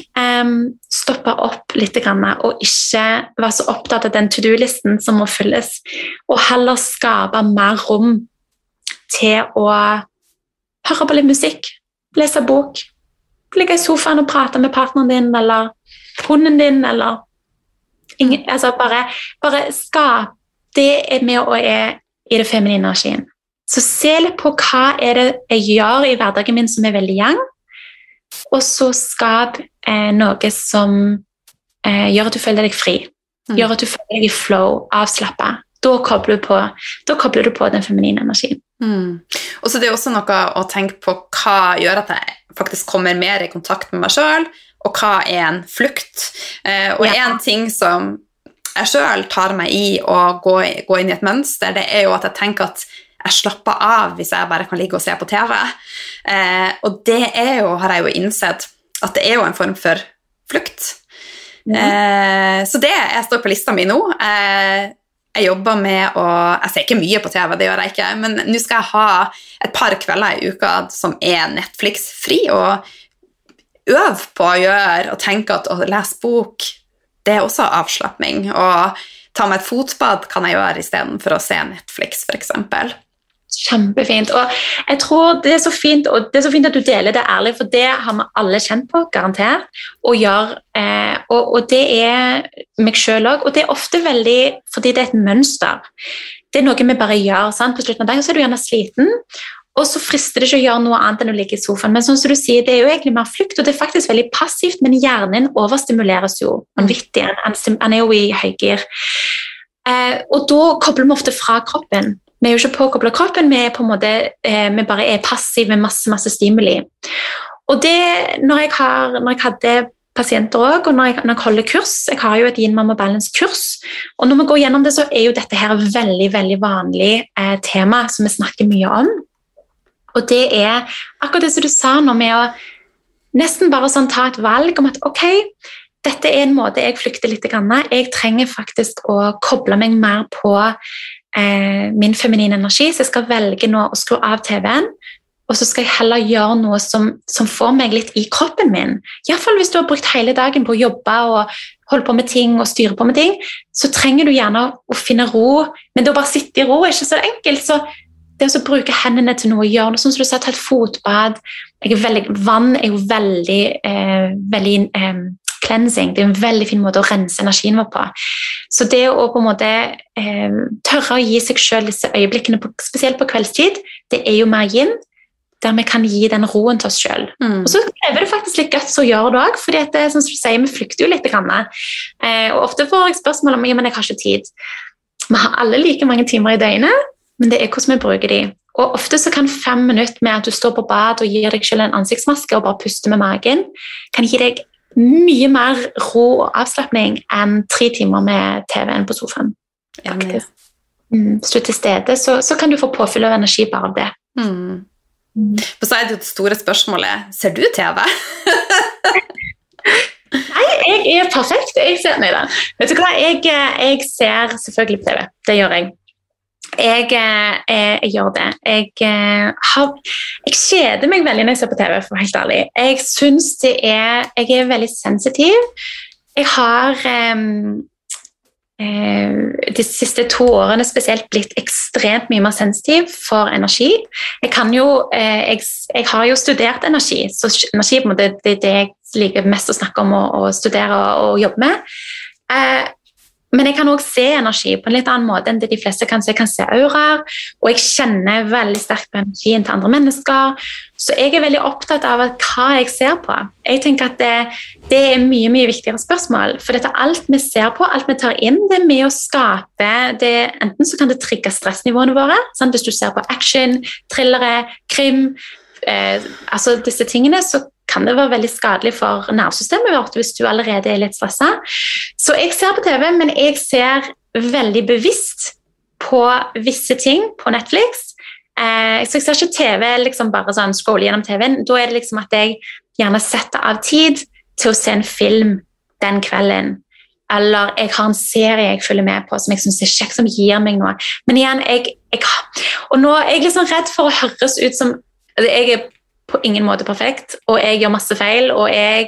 stoppe opp litt grann, og ikke være så opptatt av den to-do-listen som må fylles, og heller skape mer rom til å høre på litt musikk, lese bok, ligge i sofaen og prate med partneren din, eller hunden din, eller altså bare skap. Det med å i det feminine energien. Så se litt på hva det jeg gjør i hverdagen min som veldig yang, og så skap noe som gjør at du føler deg fri, gjør at du føler deg i flow, avslappet. Da kobler du på den feminine energien. Og så det også noe å tenke på hva gjør at jeg faktisk kommer mer i kontakt med meg selv, og hva en flukt. Og en ting som jeg selv tar meg i å gå inn i et mønster, det jo at jeg tenker at jeg slapper av hvis jeg bare kan ligge og se på TV. Og det har jeg jo innsett, at det jo en form for flukt. Så det står på lista mi nå. Jeg jobber med jeg ser ikke mye på TV, det gjør jeg ikke, men nå skal jeg ha et par kvelder i uka som Netflix-fri, og øve på å gjøre, og tenke at å lese bok, det også avslapping, og ta meg et fotbad kan jeg gjøre i stedet for å se Netflix, for eksempel. Kjempefint, og jeg tror det så fint, og det så fint at du deler det ærlig, for det har vi alle kjent på, garantert, og gjør, og det meg selv også, og det ofte veldig, fordi det et mønster. Det noe vi bare gjør, sant? På slutten av dagen så du gjerne sliten, og så frister det ikke å gjøre noe annet enn å ligge i sofaen. Men sånn som du sier, det jo egentlig mer flukt, og det faktisk veldig passivt, men hjernen overstimuleres jo vanvittig. Han jo i høygir. Og da kobler vi ofte fra kroppen. Vi jo ikke påkoblet kroppen, vi på en måte, vi bare passiv med masse stimuli. Og det, når jeg hadde pasienter også, og når jeg holder kurs, jeg har jo et Yin Mama Balance kurs, og når vi går gjennom det, så jo dette her veldig, veldig vanlig tema som vi snakker mye om. Og det akkurat det som du sa nå, med å nesten bare sånn ta et valg om at ok, dette en måte jeg flykter litt grann. Jeg trenger faktisk å koble meg mer på min feminine energi, så jeg skal velge nå å skru av TV-en, og så skal jeg heller gjøre noe som får meg litt i kroppen min. I hvert fall hvis du har brukt hele dagen på å jobbe og holde på med ting og styre på med ting, så trenger du gjerne å finne ro, men da bare sitte i ro ikke så enkelt, så det å bruke hendene til noe å gjøre, sånn som du sa, ta et fotbad, vann jo veldig cleansing, det en veldig fin måte å rense energien vår på. Så det å på en måte tørre å gi seg selv disse øyeblikkene, spesielt på kveldstid, det jo mer yin, der vi kan gi den roen til oss selv. Og så krever det faktisk litt guts å gjøre det også, fordi at, som du sier, vi flykter jo litt grann. Og ofte får jeg spørsmål om, men jeg har ikke tid. Vi har alle like mange timer i døgnet, men det hvordan vi bruker de. Og ofte så kan 5 minutter med at du står på bad og gir deg selv en ansiktsmaske og bare puster med magen, kan gi deg mye mer ro og avslappning enn 3 timer med TV-en på sofaen. Faktisk. Hvis du til stede, så kan du få påfyll av energi bare av det. Og så det store spørsmålet, ser du TV? Nei, jeg perfekt. Vet du hva, jeg ser selvfølgelig på TV. Det gjør jeg. Jeg gjør det. Jeg kjeder meg veldig når jeg ser på TV, for helt ærlig. Jeg synes jeg veldig sensitiv. Jeg har de siste 2 årene spesielt blitt ekstremt mye mer sensitiv for energi. Jeg har jo studert energi, så energi på en måte, det jeg liker mest å snakke om og studere og jobbe med. Men jeg kan også se energi på en litt annen måte enn det de fleste kan se. Jeg kan se auraer, og jeg kjenner veldig sterkt på energien til andre mennesker. Så jeg veldig opptatt av hva jeg ser på. Jeg tenker at det mye, mye viktigere spørsmål. For dette alt vi ser på, alt vi tar inn, det med å skape det. Enten så kan det trigge stressnivåene våre, sant? Hvis du ser på action, thrillere, krim, altså disse tingene, så kan det være veldig skadelig for nervesystemet vårt hvis du allerede litt stresset. Så jeg ser på TV, men jeg ser veldig bevisst på visse ting på Netflix. Så jeg ser ikke TV liksom bare sånn scrolle gjennom TV-en. Da det liksom at jeg gjerne setter av tid til å se en film den kvelden. Eller jeg har en serie jeg følger med på som jeg synes kjekk, som gir meg noe. Men igjen, og nå jeg liksom redd for å høres ut som jeg på ingen måte perfekt, og jeg gjør masse feil, og jeg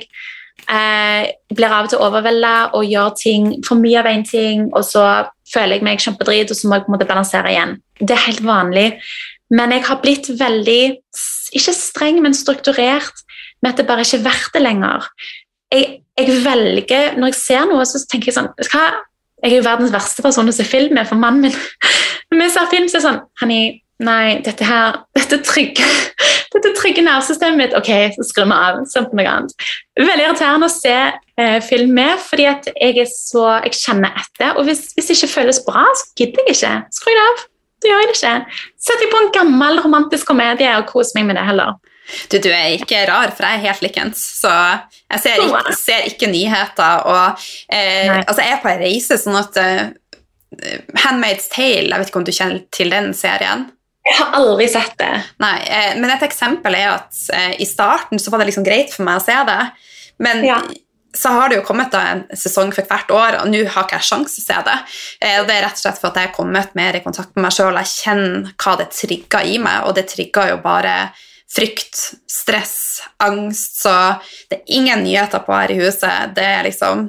blir av og til overveldet og gjør ting, for mye av en ting, og så føler jeg meg kjempedrit, og så må jeg på en måte balansere igjen. Det helt vanlig, men jeg har blitt veldig, ikke streng, men strukturert, med at det bare ikke er verdt det lenger. Jeg velger, når jeg ser noe, så tenker jeg sånn, jeg jo verdens verste person å se film med, for mannen min, når jeg ser film, så sånn, honey, nei, dette trygge nervesystemet mitt, ok, så skrur vi av, sånn på noe annet. Veldig irriterende å se film med, fordi at jeg kjenner etter, og hvis det ikke føles bra, så gidder jeg ikke. Skru det av, det gjør jeg det ikke. Setter jeg på en gammel romantisk komedie og koser meg med det heller. Du ikke rar, for jeg helt likens, så jeg ser ikke nyheter, og altså jeg på en reise, sånn at Handmaid's Tale, jeg vet ikke om du kjenner til den serien? Jeg har aldri sett det. Nei, men et eksempel at i starten så var det liksom greit for meg å se det, men så har det jo kommet da en sesong for hvert år, og nå har ikke jeg sjans å se det. Og det rett og slett for at jeg har kommet mer i kontakt med meg selv, jeg kjenner hva det trigger i meg, og det trigger jo bare frykt, stress, angst, så det ingen nyheter på her i huset, det liksom...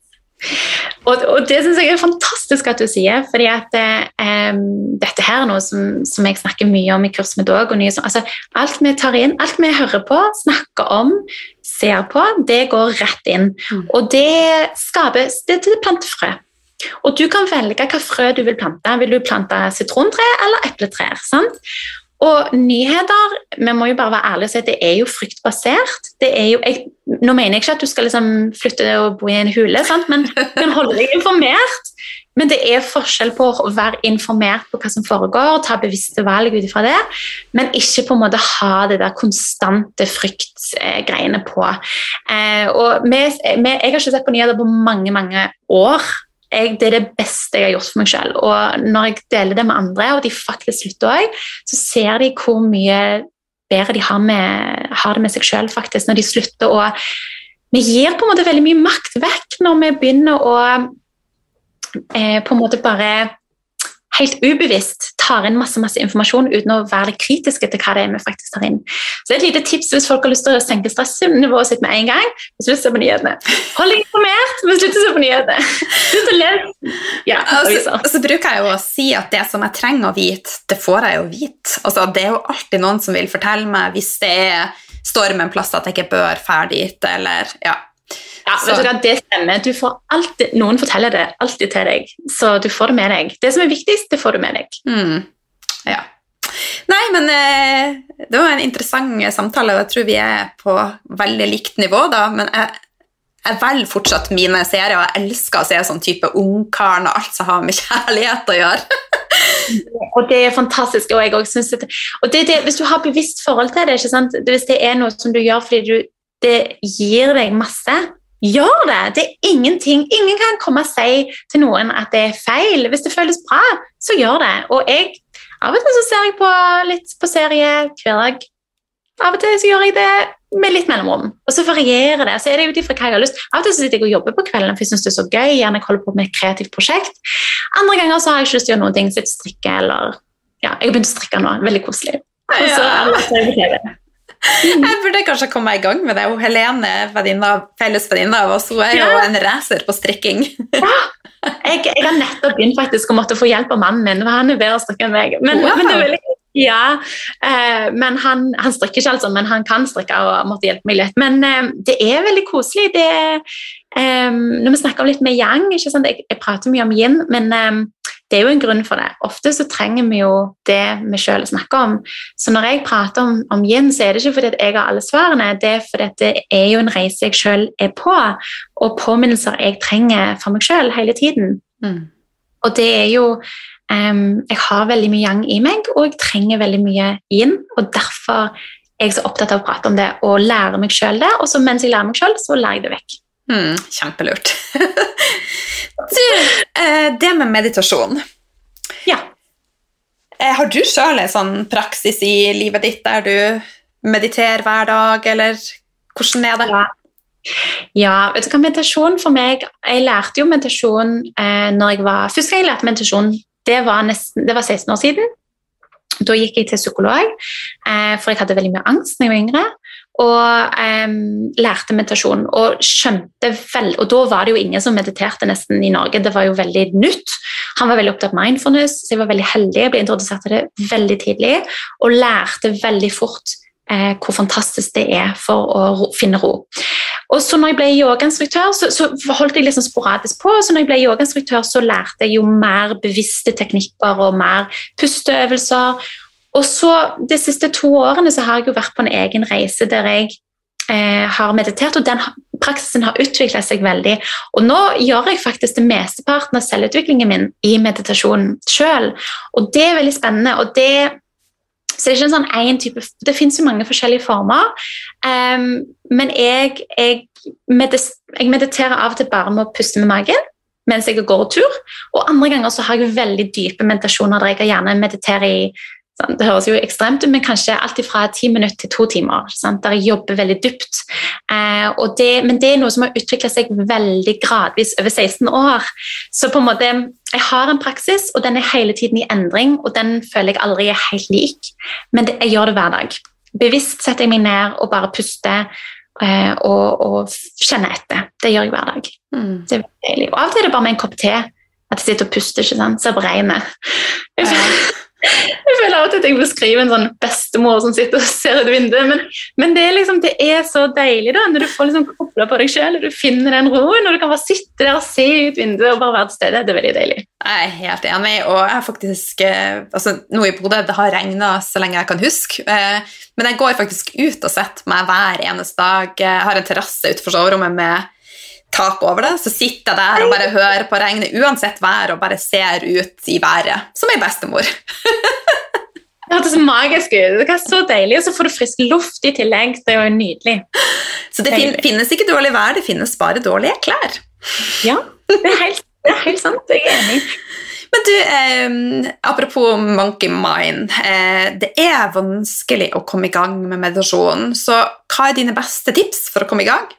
Og det synes jeg fantastisk at du sier, fordi at dette her noe som jeg snakker mye om i kursen med Dag, og altså, alt vi tar inn, alt vi hører på, snakker om, ser på, det går rett inn. Og det skapes, det plantefrø. Og du kan velge hva frø du vil plante. Vil du plante sitrontre eller epletrær, sant? Og nyheter, vi må jo bare være ærlige og si at det jo fryktbasert. Nå mener jeg ikke at du skal liksom flytte og bo i en hule, sant? Men du kan holde deg informert. Men det forskjell på å være informert på hva som foregår, ta bevisste valg ut ifra det, men ikke på en måte ha det der konstante fryktgreiene på. Og jeg har ikke sett på nyheter på mange, mange år. Det det beste jeg har gjort for meg selv, og når jeg deler det med andre, og de faktisk slutter også, så ser de hvor mye bedre de har det med seg selv faktisk, når de slutter, og vi gir på en måte veldig mye makt vekk når vi begynner å på en måte bare helt ubevisst tar inn masse informasjon uten å være kritiske til hva det vi faktisk tar inn. Så et lite tips hvis folk har lyst til å senke stressnivået sitt med en gang, hvis du vil se på nyhetene. Hold deg informert, men slutt å se på nyhetene. Slutt å lese. Så bruker jeg jo å si at det som jeg trenger å vite, det får jeg jo vite. Altså, det jo alltid noen som vil fortelle meg hvis det storm en plass at jeg ikke bør ferdig dit, eller vet du hva, det stemmer. Du får alltid, noen forteller det alltid til deg, så du får det med deg. Det som viktigst, det får du med deg. Ja. Nei, men det var en interessant samtale, og jeg tror vi på veldig likt nivå da, men jeg velger fortsatt mine serier, og jeg elsker å se sånn type ungkarn og alt som har med kjærlighet å gjøre. Og det fantastisk, og jeg også synes og det, hvis du har bevisst forhold til det, ikke sant? Hvis det noe som du gjør fordi det gir deg masse, gjør det. Det ingenting. Ingen kan komme og si til noen at det feil. Hvis det føles bra, så gjør det. Og av og til så ser jeg litt på serie hver dag. Av og til så gjør jeg det med litt mellomrom. Og så varierer det. Så det utifra hva jeg har lyst. Av og til så sitter jeg og jobber på kvelden, for jeg synes det så gøy. Gjerne jeg holder på med et kreativt prosjekt. Andre ganger så har jeg ikke lyst til å gjøre noen ting, så jeg strikker, eller jeg har begynt å strikke nå. Veldig koselig. Og så ser jeg på TV. Jeg burde kanskje komme i gang med det. Helene, felles venninne av oss, hun jo en racer på strikking. Jeg har nettopp begynt faktisk å måtte få hjelp av mannen min, for han bedre å strikke enn meg. Men det Ja, men han strikker ikke altså, men han kan strikke og måtte hjelpe meg litt. Men det veldig koselig. Når vi snakker om litt med yang, ikke sant? Jeg prater mye om yin, men det jo en grunn for det. Ofte så trenger vi jo det vi selv snakker om. Så når jeg prater om yin, så det ikke fordi at jeg har alle svarene, det fordi at det jo en reise jeg selv på, og påminnelser jeg trenger for meg selv hele tiden. Og det jo jeg har veldig mye yang i meg, og jeg trenger veldig mye yin, og derfor jeg så opptatt av å prate om det, og lære meg selv det, og så mens jeg lærer meg selv, så lærer jeg det vekk. Kjempelurt. Det med meditasjon. Ja. Har du selv en sånn praksis i livet ditt der du mediterer hver dag, eller hvordan det? Ja, vet du hva, meditasjon for meg, jeg lærte jo meditasjon når jeg var, første gang jeg lærte meditasjon, det var 16 år siden. Da gikk jeg til psykolog, for jeg hadde veldig mye angst når jeg var yngre, og lærte meditasjon, og skjønte og da var det jo ingen som mediterte nesten i Norge, det var jo veldig nytt. Han var veldig opptatt av mindfulness, så jeg var veldig heldig, jeg ble introdusert til det veldig tidlig, og lærte veldig fort hvor fantastisk det for å finne ro. Og så når jeg ble yogainstruktør, så holdt jeg liksom sporadisk på, så når jeg ble yogainstruktør, så lærte jeg jo mer bevisste teknikker og mer pusteøvelser. Og så de siste 2 årene så har jeg jo vært på en egen reise der jeg har meditert, og den praksisen har utviklet seg veldig. Og nå gjør jeg faktisk det mesteparten av selvutviklingen min i meditasjon selv, og det veldig spennende, og så det ikke en sånn en type, det finnes jo mange forskjellige former, men jeg mediterer av og til bare med å puste med magen mens jeg går tur, og andre ganger så har jeg veldig dype meditasjoner der jeg gjerne mediterer i, det høres jo ekstremt ut, men kanskje alt fra 10 minutter til 2 timer, sant? Der jeg jobber veldig dypt. Men det noe som har utviklet seg veldig gradvis over 16 år. Så på en måte, jeg har en praksis, og den hele tiden i endring, og den føler jeg aldri helt lik. Men jeg gjør det hver dag. Bevisst setter jeg meg ned og bare puster og kjenner etter. Det gjør jeg hver dag. Det veldig deilig. Og av og til det bare med en kopp te, at jeg sitter og puster, ikke sant? Ser på regnet. Jeg føler av og til at jeg beskriver en sånn bestemor som sitter og ser ut vinduet, men det liksom, det så deilig da, når du får liksom koblet på deg selv, og du finner den roen, og du kan bare sitte der og se ut vinduet og bare være til stede. Det veldig deilig. Jeg helt enig, og jeg faktisk, altså nå i Bodø, det har regnet så lenge jeg kan huske, men jeg går faktisk ut og setter meg hver eneste dag. Jeg har en terrasse utenfor soverommet med tak over det, så sitter jeg der og bare hører på regnet uansett vær og bare ser ut i været, som en bestemor. Det hørtes så magisk ut, det så deilig, og så får du frisk luft i tillegg, det jo nydelig. Så det finnes ikke dårlig vær, det finnes bare dårlige klær. Ja, det helt sant, jeg enig. Men du, apropos monkey mind, det vanskelig å komme i gang med meditasjon, så hva dine beste tips for å komme i gang?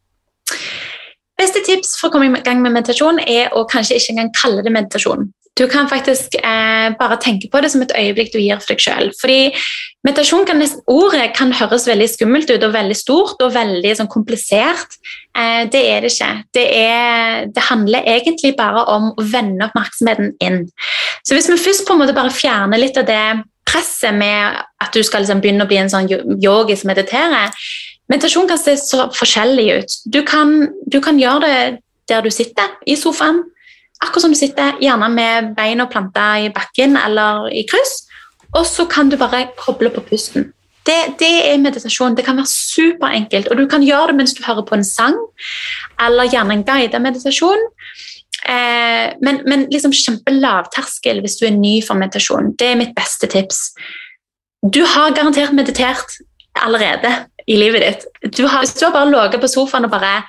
Beste tips for å komme i gang med meditasjon å kanskje ikke engang kalle det meditasjon. Du kan faktisk bare tenke på det som et øyeblikk du gir for deg selv. Fordi meditasjon ordet kan høres veldig skummelt ut og veldig stort og veldig sånn komplisert. Det det ikke. Det handler egentlig bare om å vende oppmerksomheten inn. Så hvis vi først på en måte bare fjerner litt av det presset med at du skal liksom begynne å bli en sånn yogi som mediterer, meditasjon kan se så forskjellig ut. Du kan gjøre det der du sitter, i sofaen, akkurat som du sitter, gjerne med beina plantet i bakken eller i kryss, og så kan du bare koble på pusten. Det meditasjon, det kan være superenkelt, og du kan gjøre det mens du hører på en sang, eller gjerne en guidet meditasjon, men liksom kjempelavterskel hvis du ny for meditasjon. Det mitt beste tips. Du har garantert meditert allerede i livet ditt. Hvis du har bare låget på sofaen og bare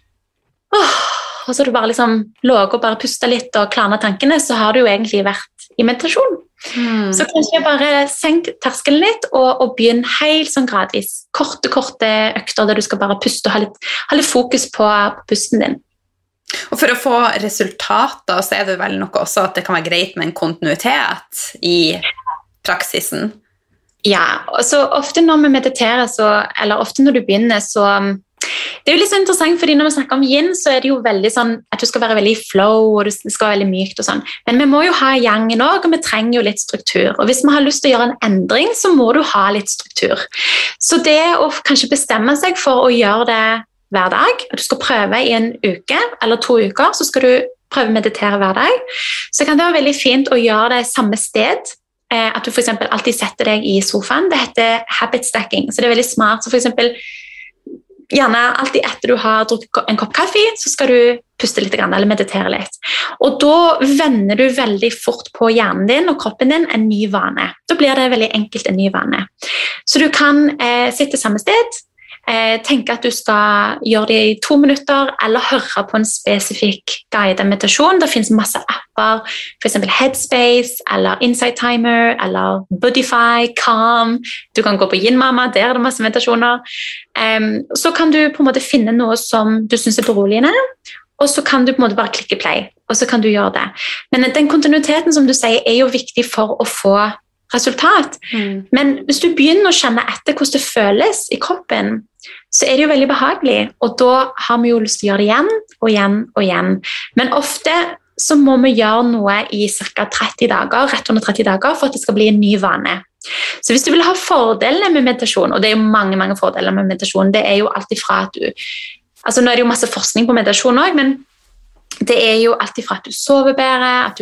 og så har du bare liksom låget og bare pustet litt og klarnet tankene, så har du jo egentlig vært i meditasjon. Så kanskje bare senk terskelen litt og begynn helt sånn gradvis. Korte økter der du skal bare puste og ha litt fokus på pusten din. Og for å få resultater så det vel noe også at det kan være greit med en kontinuitet i praksisen. Ja, og så ofte når vi mediterer, eller ofte når du begynner, så Det er jo litt så interessant, fordi når vi snakker om yin, så det jo veldig sånn at du skal være veldig i flow, og det skal være veldig mykt og sånn. Men vi må jo ha yangen også, og vi trenger jo litt struktur. Og hvis vi har lyst til å gjøre en endring, så må du ha litt struktur. Så det å kanskje bestemme seg for å gjøre det hver dag, at du skal prøve i en uke eller 2 uker, så skal du prøve å meditere hver dag, så kan det være veldig fint å gjøre det samme sted, at du for eksempel alltid setter deg i sofaen. Det heter habit stacking, så det er veldig smart. Så for eksempel, gjerne alltid etter du har drukket en kopp kaffe, så skal du puste litt eller meditere litt. Og da vender du veldig fort på hjernen din og kroppen din en ny vane. Da blir det veldig enkelt en ny vane. Så du kan sitte samme sted, tenke at du skal gjøre det i 2 minutter, eller høre på en spesifikk guidet meditasjon. Det finnes masse apper, for eksempel Headspace, eller Insight Timer, eller Budify, Calm. Du kan gå på Yin Mama, der det masse meditasjoner. Så kan du på en måte finne noe som du synes beroligende, og så kan du på en måte bare klikke play, og så kan du gjøre det. Men den kontinuiteten som du sier jo viktig for å få resultat. Men hvis du begynner å kjenne etter hvordan det føles i kroppen, så det jo veldig behagelig, og da har vi jo lyst til å gjøre det igjen og igjen og igjen. Men ofte så må vi gjøre noe i ca. 30 dager, rett under 30 dager, for at det skal bli en ny vane. Så hvis du vil ha fordelene med meditasjon, og det jo mange, mange fordeler med meditasjon, det jo alt ifra at du, altså nå det jo masse forskning på meditasjon også, men det jo alt ifra at du sover bedre, at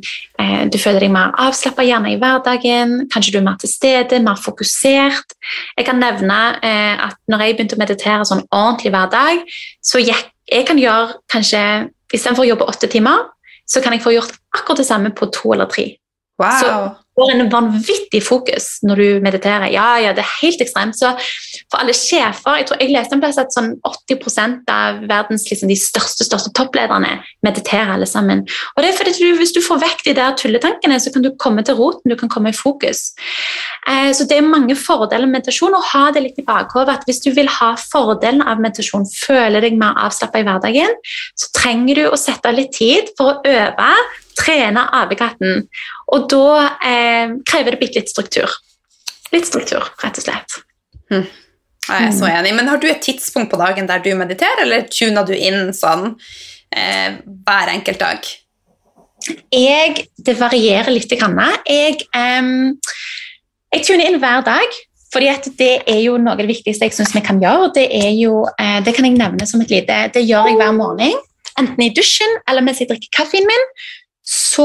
du føler deg mer avslappet gjerne i hverdagen, kanskje du mer til stede, mer fokusert. Jeg kan nevne at når jeg begynte å meditere sånn ordentlig hver dag, så jeg kan gjøre kanskje, i stedet for å jobbe 8 timer, så kan jeg få gjort akkurat det samme på 2 eller 3. Wow. Så det får en vanvittig fokus når du mediterer. Ja, det helt ekstremt. Så for alle sjefer, jeg leste en plass at sånn 80% av verdens liksom, de største topplederne mediterer alle sammen. Og det fordi hvis du får vekk de der tulletankene, så kan du komme til roten, du kan komme i fokus. Så det mange fordeler med meditasjon, og ha det litt i bakhodet, at hvis du vil ha fordelen av meditasjon, føle deg mer avslappet i hverdagen, så trenger du å sette litt tid for å øve, trene avekatten, og da krever det litt struktur. Litt struktur, rett og slett. Jeg så enig. Men har du et tidspunkt på dagen der du mediterer, eller tuner du inn sånn hver enkelt dag? Det varierer litt. Jeg tuner inn hver dag, fordi at det jo noe av det viktigste jeg synes vi kan gjøre. Det kan jeg nevne som et lite, det gjør jeg hver morgen, enten i dusjen, eller mens jeg drikker kaffen min, så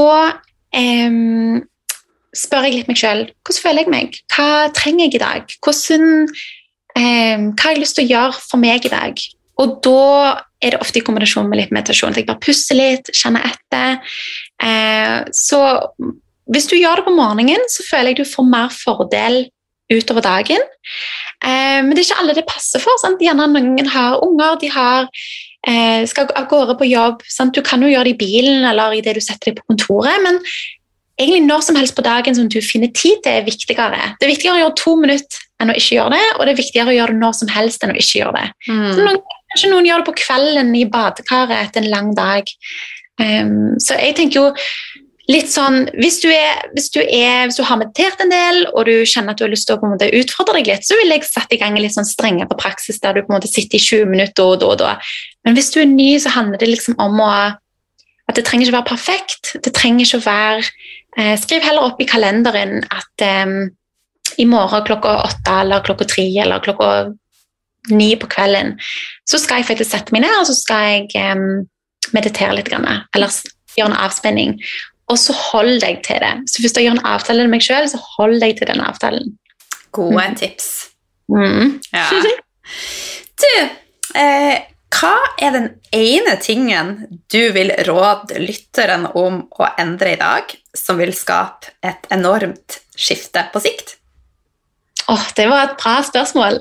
spør jeg litt meg selv, hvordan føler jeg meg? Hva trenger jeg i dag? Hva har jeg lyst til å gjøre for meg i dag? Og da det ofte i kombinasjon med litt meditasjon. Jeg bare pusser litt, kjenner etter. Så hvis du gjør det på morgenen, så føler jeg du får mer fordel utover dagen. Men det ikke alle det passer for. Sant? Gjerne noen har unger, de skal av gårde på jobb. Sant? Du kan jo gjøre det i bilen eller i det du setter deg på kontoret, men egentlig når som helst på dagen som du finner tid til viktigere. Det viktigere å gjøre 2 minutter enn å ikke gjøre det, og det viktigere å gjøre det når som helst enn å ikke gjøre det. Kanskje noen gjør det på kvelden i badekaret etter en lang dag. Så jeg tenker jo litt sånn, hvis du har meditert en del, og du kjenner at du har lyst til å på en måte utfordre deg litt, så vil jeg sette i gang en litt sånn strengere på praksis, der du på en måte sitter i 20 minutter og da. Men hvis du ny, så handler det liksom om at det trenger ikke være perfekt. Det trenger ikke å være skriv heller opp i kalenderen at i morgen klokka 8 eller klokka 3 eller klokka 9 på kvelden, så skal jeg faktisk sette meg ned, og så skal jeg meditere litt, eller gjøre en avspenning. Og så hold deg til det. Så hvis du gjør en avtale med meg selv, så hold deg til den avtalen. Gode tips. Ja. Du, hva den ene tingen du vil råde lytteren om å endre i dag, som vil skape et enormt skifte på sikt? Det var et bra spørsmål.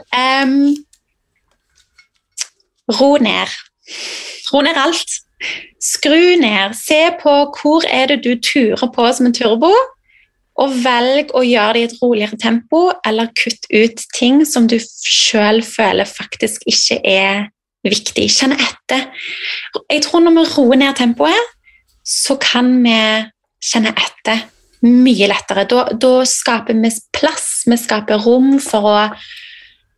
Ro ned. Ro ned alt. Skru ned, se på hvor det du turer på som en turbo, og velg å gjøre det i et roligere tempo, eller kutt ut ting som du selv føler faktisk ikke viktig. Kjenn etter. Jeg tror når vi roer ned tempoet, så kan vi kjenne etter mye lettere. Da skaper vi plass, vi skaper rom for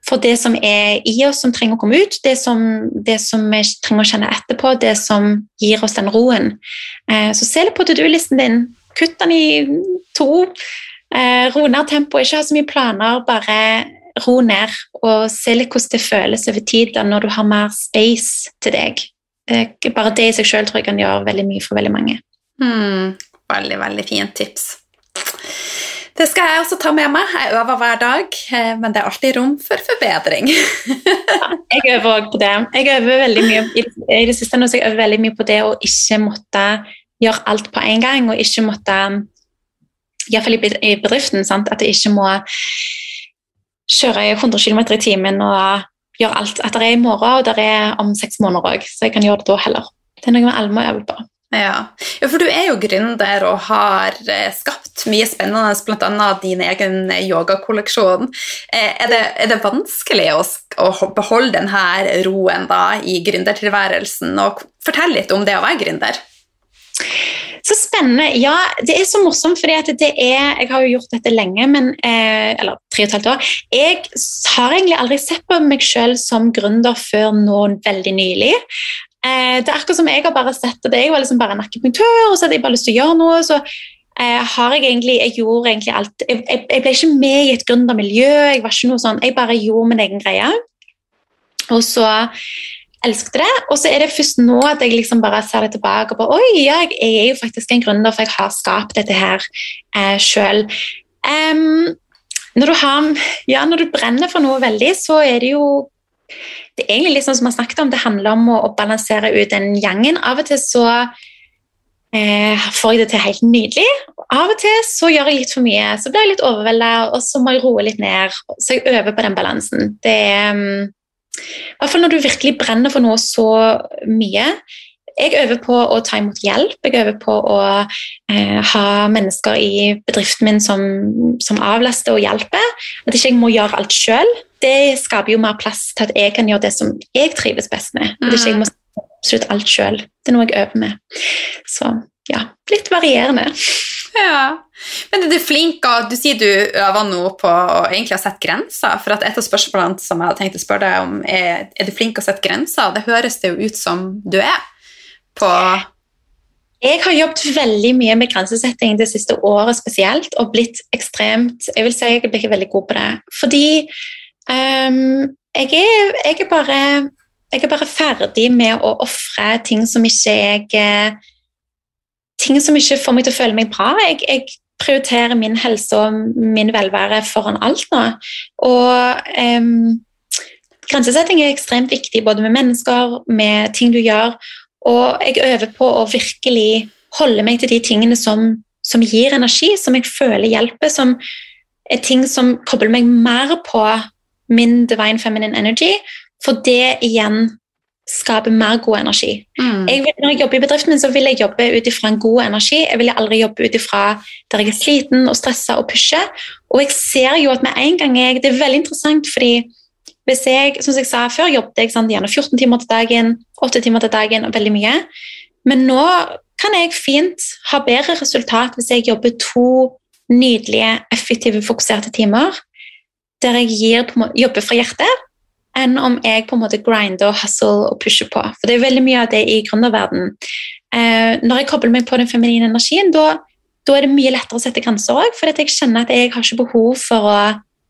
for det som i oss som trenger å komme ut, det som vi trenger å kjenne etterpå, det som gir oss den roen. Så se litt på to-do-listen din, kutt den i 2, ro ned tempo, ikke ha så mye planer, bare ro ned og se litt hvordan det føles over tid da, når du har mer space til deg. Bare det i seg selv tror jeg kan gjøre veldig mye for veldig mange. Veldig, veldig fint tips. Det skal jeg også ta med meg. Jeg øver hver dag, men det alltid rom for forbedring. Ja, jeg øver også på det. Jeg øver veldig mye, i det siste nå, så jeg øver veldig mye på det å ikke måtte gjøre alt på en gang, og ikke måtte, i hvert fall i bedriften, sant? At jeg ikke må kjøre 100 km i timen og gjøre alt. At det i morgen, og det om 6 måneder også, så jeg kan gjøre det da heller. Det noe vi alle må øve på. Ja, for du jo gründer og har skapt mye spennende, blant annet din egen yogakolleksjon. Det vanskelig å beholde denne roen da i gründertilværelsen, og fortell litt om det å være gründer? Så spennende. Ja, det så morsomt, fordi at jeg har jo gjort dette lenge, eller 3,5 år. Jeg har egentlig aldri sett på meg selv som gründer før nå veldig nylig. Det akkurat som jeg har bare sett det. Jeg var liksom bare en akupunktør, og så hadde jeg bare lyst til å gjøre noe, så jeg gjorde egentlig alt. Jeg ble ikke med i et gründermiljø, jeg var ikke noe sånn, jeg bare gjorde min egen greie. Og så elsket det, og så det først nå at jeg liksom bare ser det tilbake og bare, oi, ja, jeg jo faktisk en gründer, for jeg har skapt dette her selv. Når du brenner for noe veldig, så det jo det egentlig litt sånn som vi har snakket om, det handler om å balansere ut den gjengen. Av og til så får jeg det til helt nydelig, av og til så gjør jeg litt for mye, så blir jeg litt overveldet, og så må jeg roe litt ned, så jeg øver på den balansen. Det i hvert fall når du virkelig brenner for noe så mye. Jeg øver på å ta imot hjelp, jeg øver på å ha mennesker i bedriften min som avlaster og hjelper, at ikke jeg må gjøre alt selv. Det skaper jo mer plass til at jeg kan gjøre det som jeg trives best med, at ikke jeg må absolutt alt selv. Det noe jeg øver med. Så ja, litt varierende. Ja, men du flink, og du sier du øver nå på å egentlig ha sett grenser, for at et av spørsmålene som jeg hadde tenkt å spørre deg om du flink å sette grenser? Det høres det jo ut som du på... Jeg har jobbet veldig mye med grensesetting det siste året spesielt, og blitt ekstremt, jeg vil si jeg blitt veldig god på det, fordi jeg bare ferdig med å offre ting som ikke får meg til å føle meg bra. Jeg prioriterer min helse og min velvære foran alt nå, og grensesetting ekstremt viktig, både med mennesker, med ting du gjør, og jeg øver på å virkelig holde meg til de tingene som gir energi, som jeg føler hjelper, som ting som kobler meg mer på min divine feminine energy, for det igjen skaper mer god energi. Når jeg jobber i bedriften min, så vil jeg jobbe ut ifra en god energi. Jeg vil aldri jobbe ut ifra der jeg sliten og stresset og pusher, og jeg ser jo at med en gang det veldig interessant, fordi hvis jeg, som jeg sa før, jobbet jeg gjerne 14 timer til dagen, 8 timer til dagen og veldig mye, men nå kan jeg fint ha bedre resultat hvis jeg jobber 2 nydelige, effektive, fokuserte timer, der jeg jobber fra hjertet, enn om jeg på en måte grinder og hustle og pusher på. For det veldig mye av det i gründerverden. Når jeg kobler meg på den feminine energien, da det mye lettere å sette grenser også, for jeg kjenner at jeg har ikke behov for å...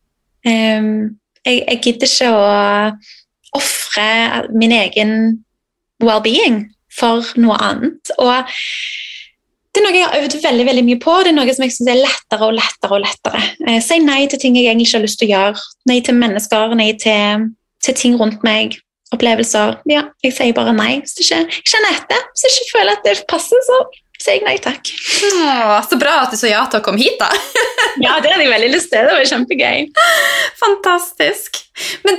Jeg gidder ikke å offre min egen well-being for noe annet. Og det noe jeg har øvet veldig, veldig mye på. Det noe som jeg synes lettere og lettere og lettere. Si nei til ting jeg egentlig ikke har lyst til å gjøre. Nei til mennesker, nei til ting rundt meg, opplevelser. Ja, jeg sier bare nei. Hvis jeg ikke kjenner etter, hvis jeg ikke føler at det passer, så sier jeg nei takk. Så bra at du sa ja til å komme hit da. Ja, det hadde jeg veldig lyst til. Det var kjempegøy. Fantastisk. Men du,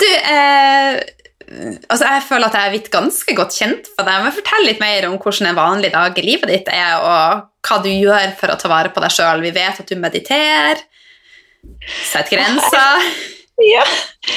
jeg føler at jeg blitt ganske godt kjent for deg, men fortell litt mer om hvordan en vanlig dag i livet ditt og hva du gjør for å ta vare på deg selv. Vi vet at du mediterer, setter grenser. Ja,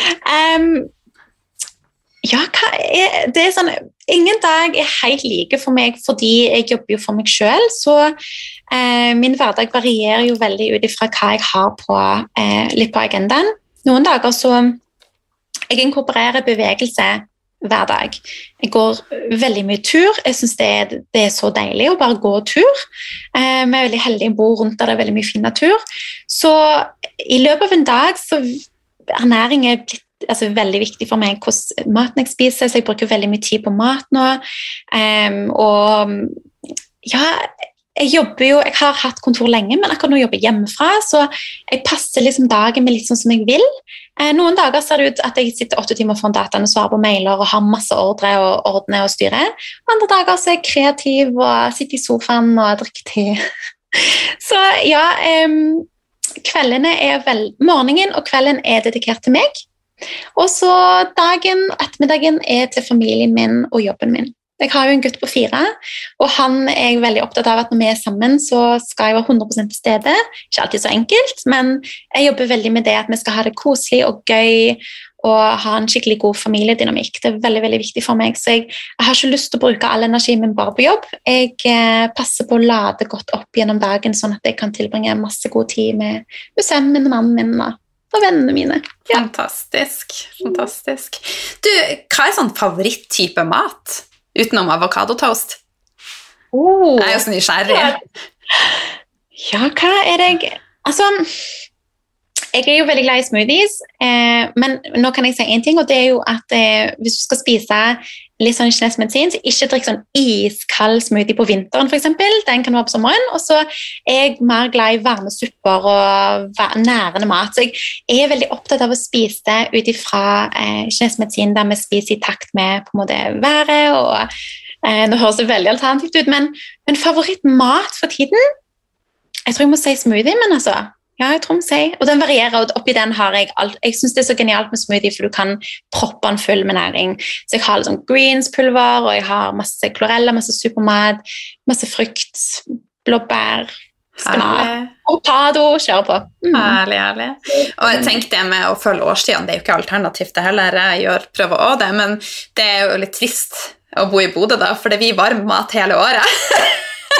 det sånn, ingen dag helt like for meg, fordi jeg jobber jo for meg selv, så min hverdag varierer jo veldig ut ifra hva jeg har på, litt på agendaen. Noen dager så jeg inkorporerer bevegelse hver dag. Jeg går veldig mye tur. Jeg synes det så deilig å bare gå tur. Vi veldig heldige å bo rundt der det veldig mye fin natur. Så i løpet av en dag så ernæring blitt veldig viktig for meg hvordan maten jeg spiser, så jeg bruker veldig mye tid på mat nå. Og ja, jeg har hatt kontor lenge, men akkurat nå jobber jeg hjemmefra, så jeg passer liksom dagen med litt sånn som jeg vil. Noen dager ser det ut at jeg sitter 8 timer foran dataen og svarer på mailer og har masse ordre og ordner og styrer. Andre dager så er jeg kreativ og sitter i sofaen og drikker te. Så ja, morgenen og kvelden er dedikert til meg, og så dagen og ettermiddagen er til familien min og jobben min. Jeg har jo en gutt på 4, og han er veldig opptatt av at når vi er sammen, så skal jeg være 100% til stede. Ikke alltid så enkelt, men jeg jobber veldig med det at vi skal ha det koselig og gøy, og ha en skikkelig god familiedynamikk. Det er veldig, veldig viktig for meg, så jeg har ikke lyst til å bruke all energien min bare på jobb. Jeg passer på å lade godt opp gjennom dagen, sånn at jeg kan tilbringe masse god tid med sønnen min, mannen min og vennene mine. Ja. Fantastisk, fantastisk. Du, hva er sånn favoritttype mat? Utenom avokadotoast. Jeg er jo så nysgjerrig. Ja, hva er det? Altså, jeg er jo veldig glad i smoothies, men nå kan jeg si en ting, og det er jo at hvis du skal spise litt sånn kinesisk medisin, så ikke drikk sånn iskald smoothie på vinteren, for eksempel. Den kan være på sommeren, og så er jeg mer glad i varme supper og nærende mat. Så jeg er veldig opptatt av å spise det ut ifra kinesisk medisin, der vi spiser i takt med på en måte været, og nå høres det veldig alternativt ut, men favorittmat for tiden, jeg tror jeg må si smoothie, men altså, ja, jeg tror jeg må si, og den varierer, og oppi den har jeg alt. Jeg synes det er så genialt med smoothie, for du kan proppe den full med næring. Så jeg har litt sånn greenspulver, og jeg har masse klorella, masse supermat, masse frukt, blåbær, spinat, avokado, kjører på. Herlig, herlig. Og jeg tenkte det med å følge årstiden, det er jo ikke alternativt det heller, jeg prøver også det, men det er jo litt trist å bo i Bodø da, for det blir varm mat hele året.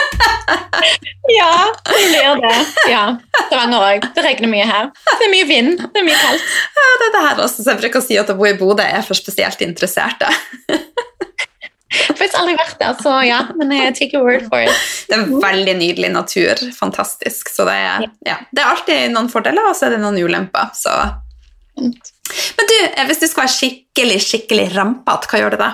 Ja, det blir det. Ja, det regner mye her. Det er mye vind, det er mye kaldt. Ja, det er det her også, så jeg bruker å si at å bo i Bodø er for spesielt interesserte. Jeg har faktisk aldri vært der, så ja, men jeg take your word for it. Det er veldig nydelig natur, fantastisk, så det er alltid noen fordeler, og så er det noen ulemper, så. Men du, hvis du skal være skikkelig rampet, hva gjør du da?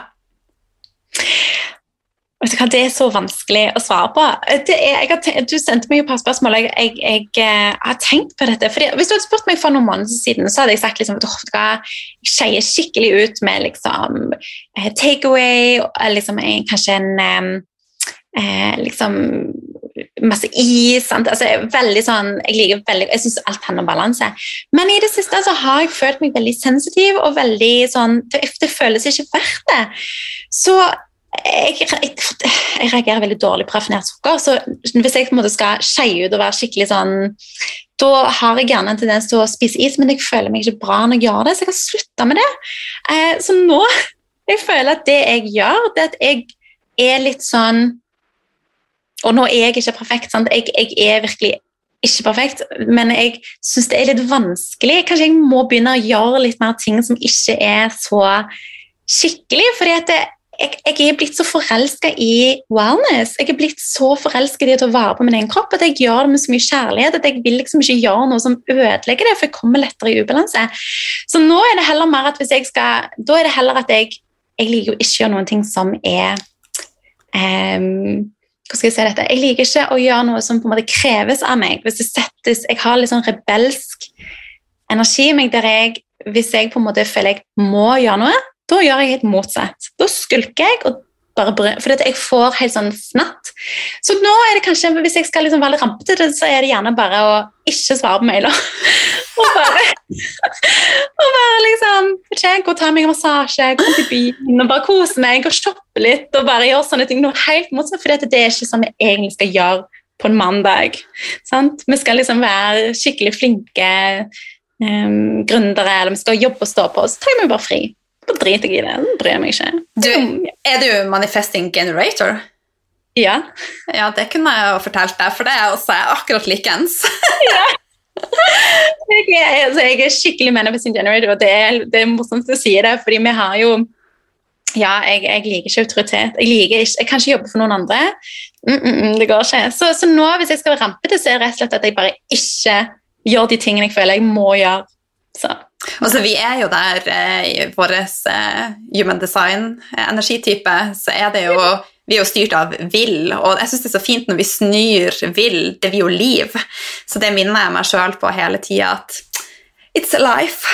Vet du hva, det er så vanskelig å svare på. Du sendte meg jo et par spørsmål, jeg har tenkt på dette, fordi hvis du hadde spurt meg for noen måneder siden, så hadde jeg sagt liksom, jeg skeier skikkelig ut med liksom, takeaway, liksom, kanskje liksom, masse is, sant? Altså, veldig sånn, jeg synes alt handler om balanse. Men i det siste så har jeg følt meg veldig sensitiv, og veldig sånn, det føles ikke verdt det. Så jeg reagerer veldig dårlig på raffinert sukker, så hvis jeg på en måte skal skeie ut og være skikkelig sånn, da har jeg gjerne en tendens til å spise is, men jeg føler meg ikke bra når jeg gjør det, så jeg har sluttet med det. Så nå, jeg føler at det jeg gjør, det at jeg er litt sånn, og nå er jeg ikke perfekt, sant? Jeg er virkelig ikke perfekt, men jeg synes det er litt vanskelig. Kanskje jeg må begynne å gjøre litt mer ting som ikke er så skikkelig, fordi at jeg er blitt så forelsket i wellness. Jeg er blitt så forelsket i å ta vare på min egen kropp, at jeg gjør det med så mye kjærlighet, at jeg vil liksom ikke gjøre noe som ødelegger det, for jeg kommer lettere i ubalanse. Så nå er det heller mer at da er det heller at jeg liker jo ikke å gjøre noen ting som er, hva skal jeg si dette? Jeg liker ikke å gjøre noe som på en måte kreves av meg. Hvis jeg har litt sånn rebelsk energi i meg, der hvis jeg på en måte føler jeg må gjøre noe, da gjør jeg helt motsatt. Da skulker jeg, og fordi jeg får helt sånn fnatt. Så nå er det kanskje, hvis jeg skal liksom være litt rampete, så er det gjerne bare å ikke svare på mailer. og bare liksom, gå og ta meg en massasje, gå til byen, og bare kose meg, og shoppe litt, og bare gjøre sånne ting. Noe helt motsatt, fordi det er ikke sånn jeg egentlig skal gjøre på en mandag. Sant? Vi skal liksom være skikkelig flinke gründere, eller vi skal jobbe og stå på, så tar jeg meg bare fri. Da driter jeg i det, bryr jeg meg ikke. Er du manifesting generator? Ja. Ja, det kunne jeg jo fortalt deg, for det er også akkurat likens. Ja. Jeg skikkelig manifesting generator, og det morsomt å si det, fordi vi har jo, jeg liker ikke autoritet, jeg kan ikke jobbe for noen andre, det går ikke. Så nå, hvis jeg skal være rampete, så er det rett og slett at jeg bare ikke gjør de tingene jeg føler jeg må gjøre. Så. Altså, vi er jo der i vår human design energitype, så er det jo, vi er jo styrt av vil, og jeg synes det er så fint når vi snur vil, det blir jo liv, så det minner jeg meg selv på hele tiden, at it's a life.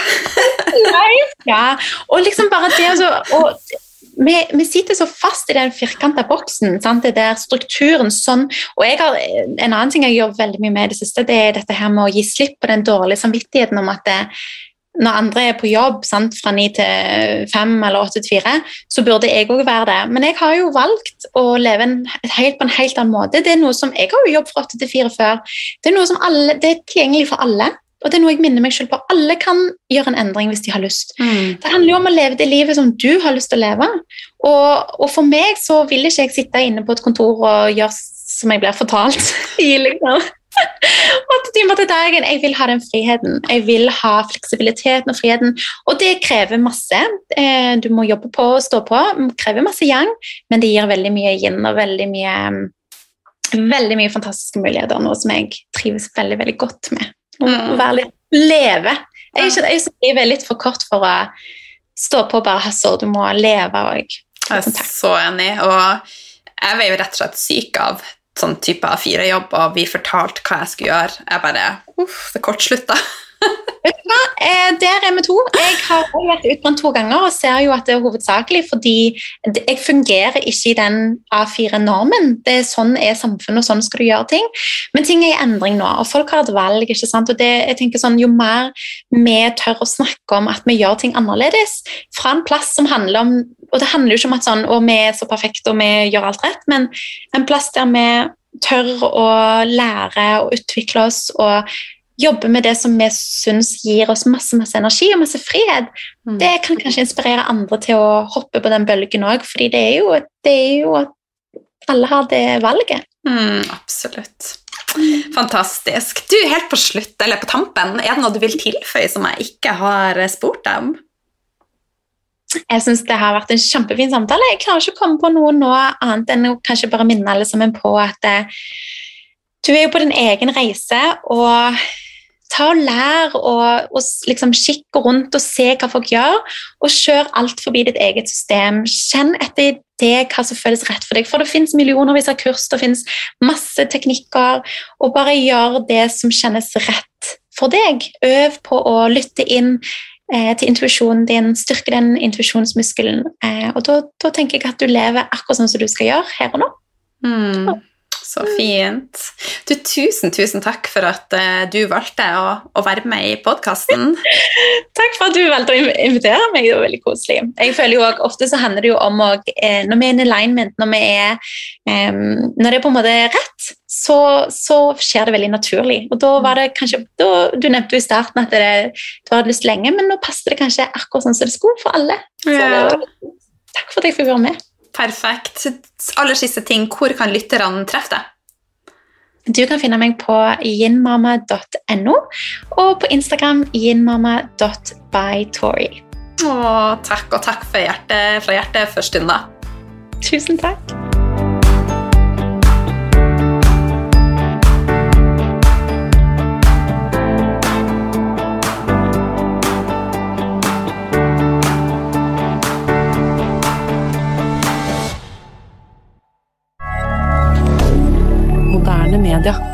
Ja, og liksom bare det, og vi sitter så fast i den firkantet boksen, sant? Det der strukturen sånn, og en annen ting jeg gjør veldig mye med det siste, det er dette her med å gi slipp på den dårlige samvittigheten om at når andre er på jobb, sant, fra 9 til 5 eller 8 til 4, så burde jeg også være det. Men jeg har jo valgt å leve på en helt annen måte. Det er noe som, jeg har jo jobb fra 8 til 4 før, det er noe som det er tilgjengelig for alle. Og det er noe jeg minner meg selv på. Alle kan gjøre en endring hvis de har lyst. Det handler jo om å leve det livet som du har lyst til å leve. Og for meg så vil ikke jeg sitte inne på et kontor og gjøre som jeg blir fortalt i liksom 8 timer til dagen. Jeg vil ha den friheten. Jeg vil ha fleksibiliteten og friheten. Og det krever masse. Du må jobbe på og stå på. Det krever masse yang, men det gir veldig mye yin og veldig mye fantastiske muligheter. Noe som jeg trives veldig, veldig godt med. Leve. Jeg er litt for kort for å stå på og bare hasse, du må leve og jeg er så enig, og jeg var jo rett og slett syk av sånn type A4-jobb, og vi fortalte hva jeg skulle gjøre. Jeg bare, det kortslutta. Vet du hva? Der er vi to. Jeg har også vært utbrent 2 ganger og ser jo at det er hovedsakelig fordi jeg fungerer ikke i den A4-normen. Det er sånn er samfunnet, og sånn skal du gjøre ting. Men ting er i endring nå, og folk har et valg, ikke sant? Og jeg tenker sånn, jo mer vi tør å snakke om at vi gjør ting annerledes, fra en plass som handler om, og det handler jo ikke om at sånn, vi er så perfekte og vi gjør alt rett, men en plass der vi tør å lære og utvikle oss og jobbe med det som vi synes gir oss masse energi og masse frihet, det kan kanskje inspirere andre til å hoppe på den bølgen også, fordi det er jo at alle har det valget. Absolutt. Fantastisk. Du, helt på slutt, eller på tampen, er det noe du vil tilføye som jeg ikke har spurt deg om? Jeg synes det har vært en kjempefin samtale. Jeg klarer ikke å komme på noe annet enn å kanskje bare minne alle sammen på at du er jo på din egen reise, og ta og lær og liksom kikke rundt og se hva folk gjør, og kjør alt forbi ditt eget system. Kjenn etter det hva som føles rett for deg, for det finnes millionervis av kurs, det finnes masse teknikker, og bare gjør det som kjennes rett for deg. Øv på å lytte inn til intuisjonen din, styrke den intuisjonsmuskelen, og da tenker jeg at du lever akkurat sånn som du skal gjøre her og nå. Så fint. Du, tusen takk for at du valgte å være med i podcasten. Takk for at du valgte å invitere meg, det var veldig koselig. Jeg føler jo også, ofte så handler det jo om når vi er in alignment, når det er på en måte rett, så skjer det veldig naturlig. Og da var det kanskje, du nevnte jo i starten at du hadde lyst lenge, men nå passer det kanskje akkurat sånn som det skulle for alle. Så takk for at jeg fikk være med. Perfekt. Aller siste ting, hvor kan lytterne treffe deg? Du kan finne meg på yinmama.no og på Instagram yinmama.bytori. Takk, og takk fra hjertet for stunden. Tusen takk. Moderne media.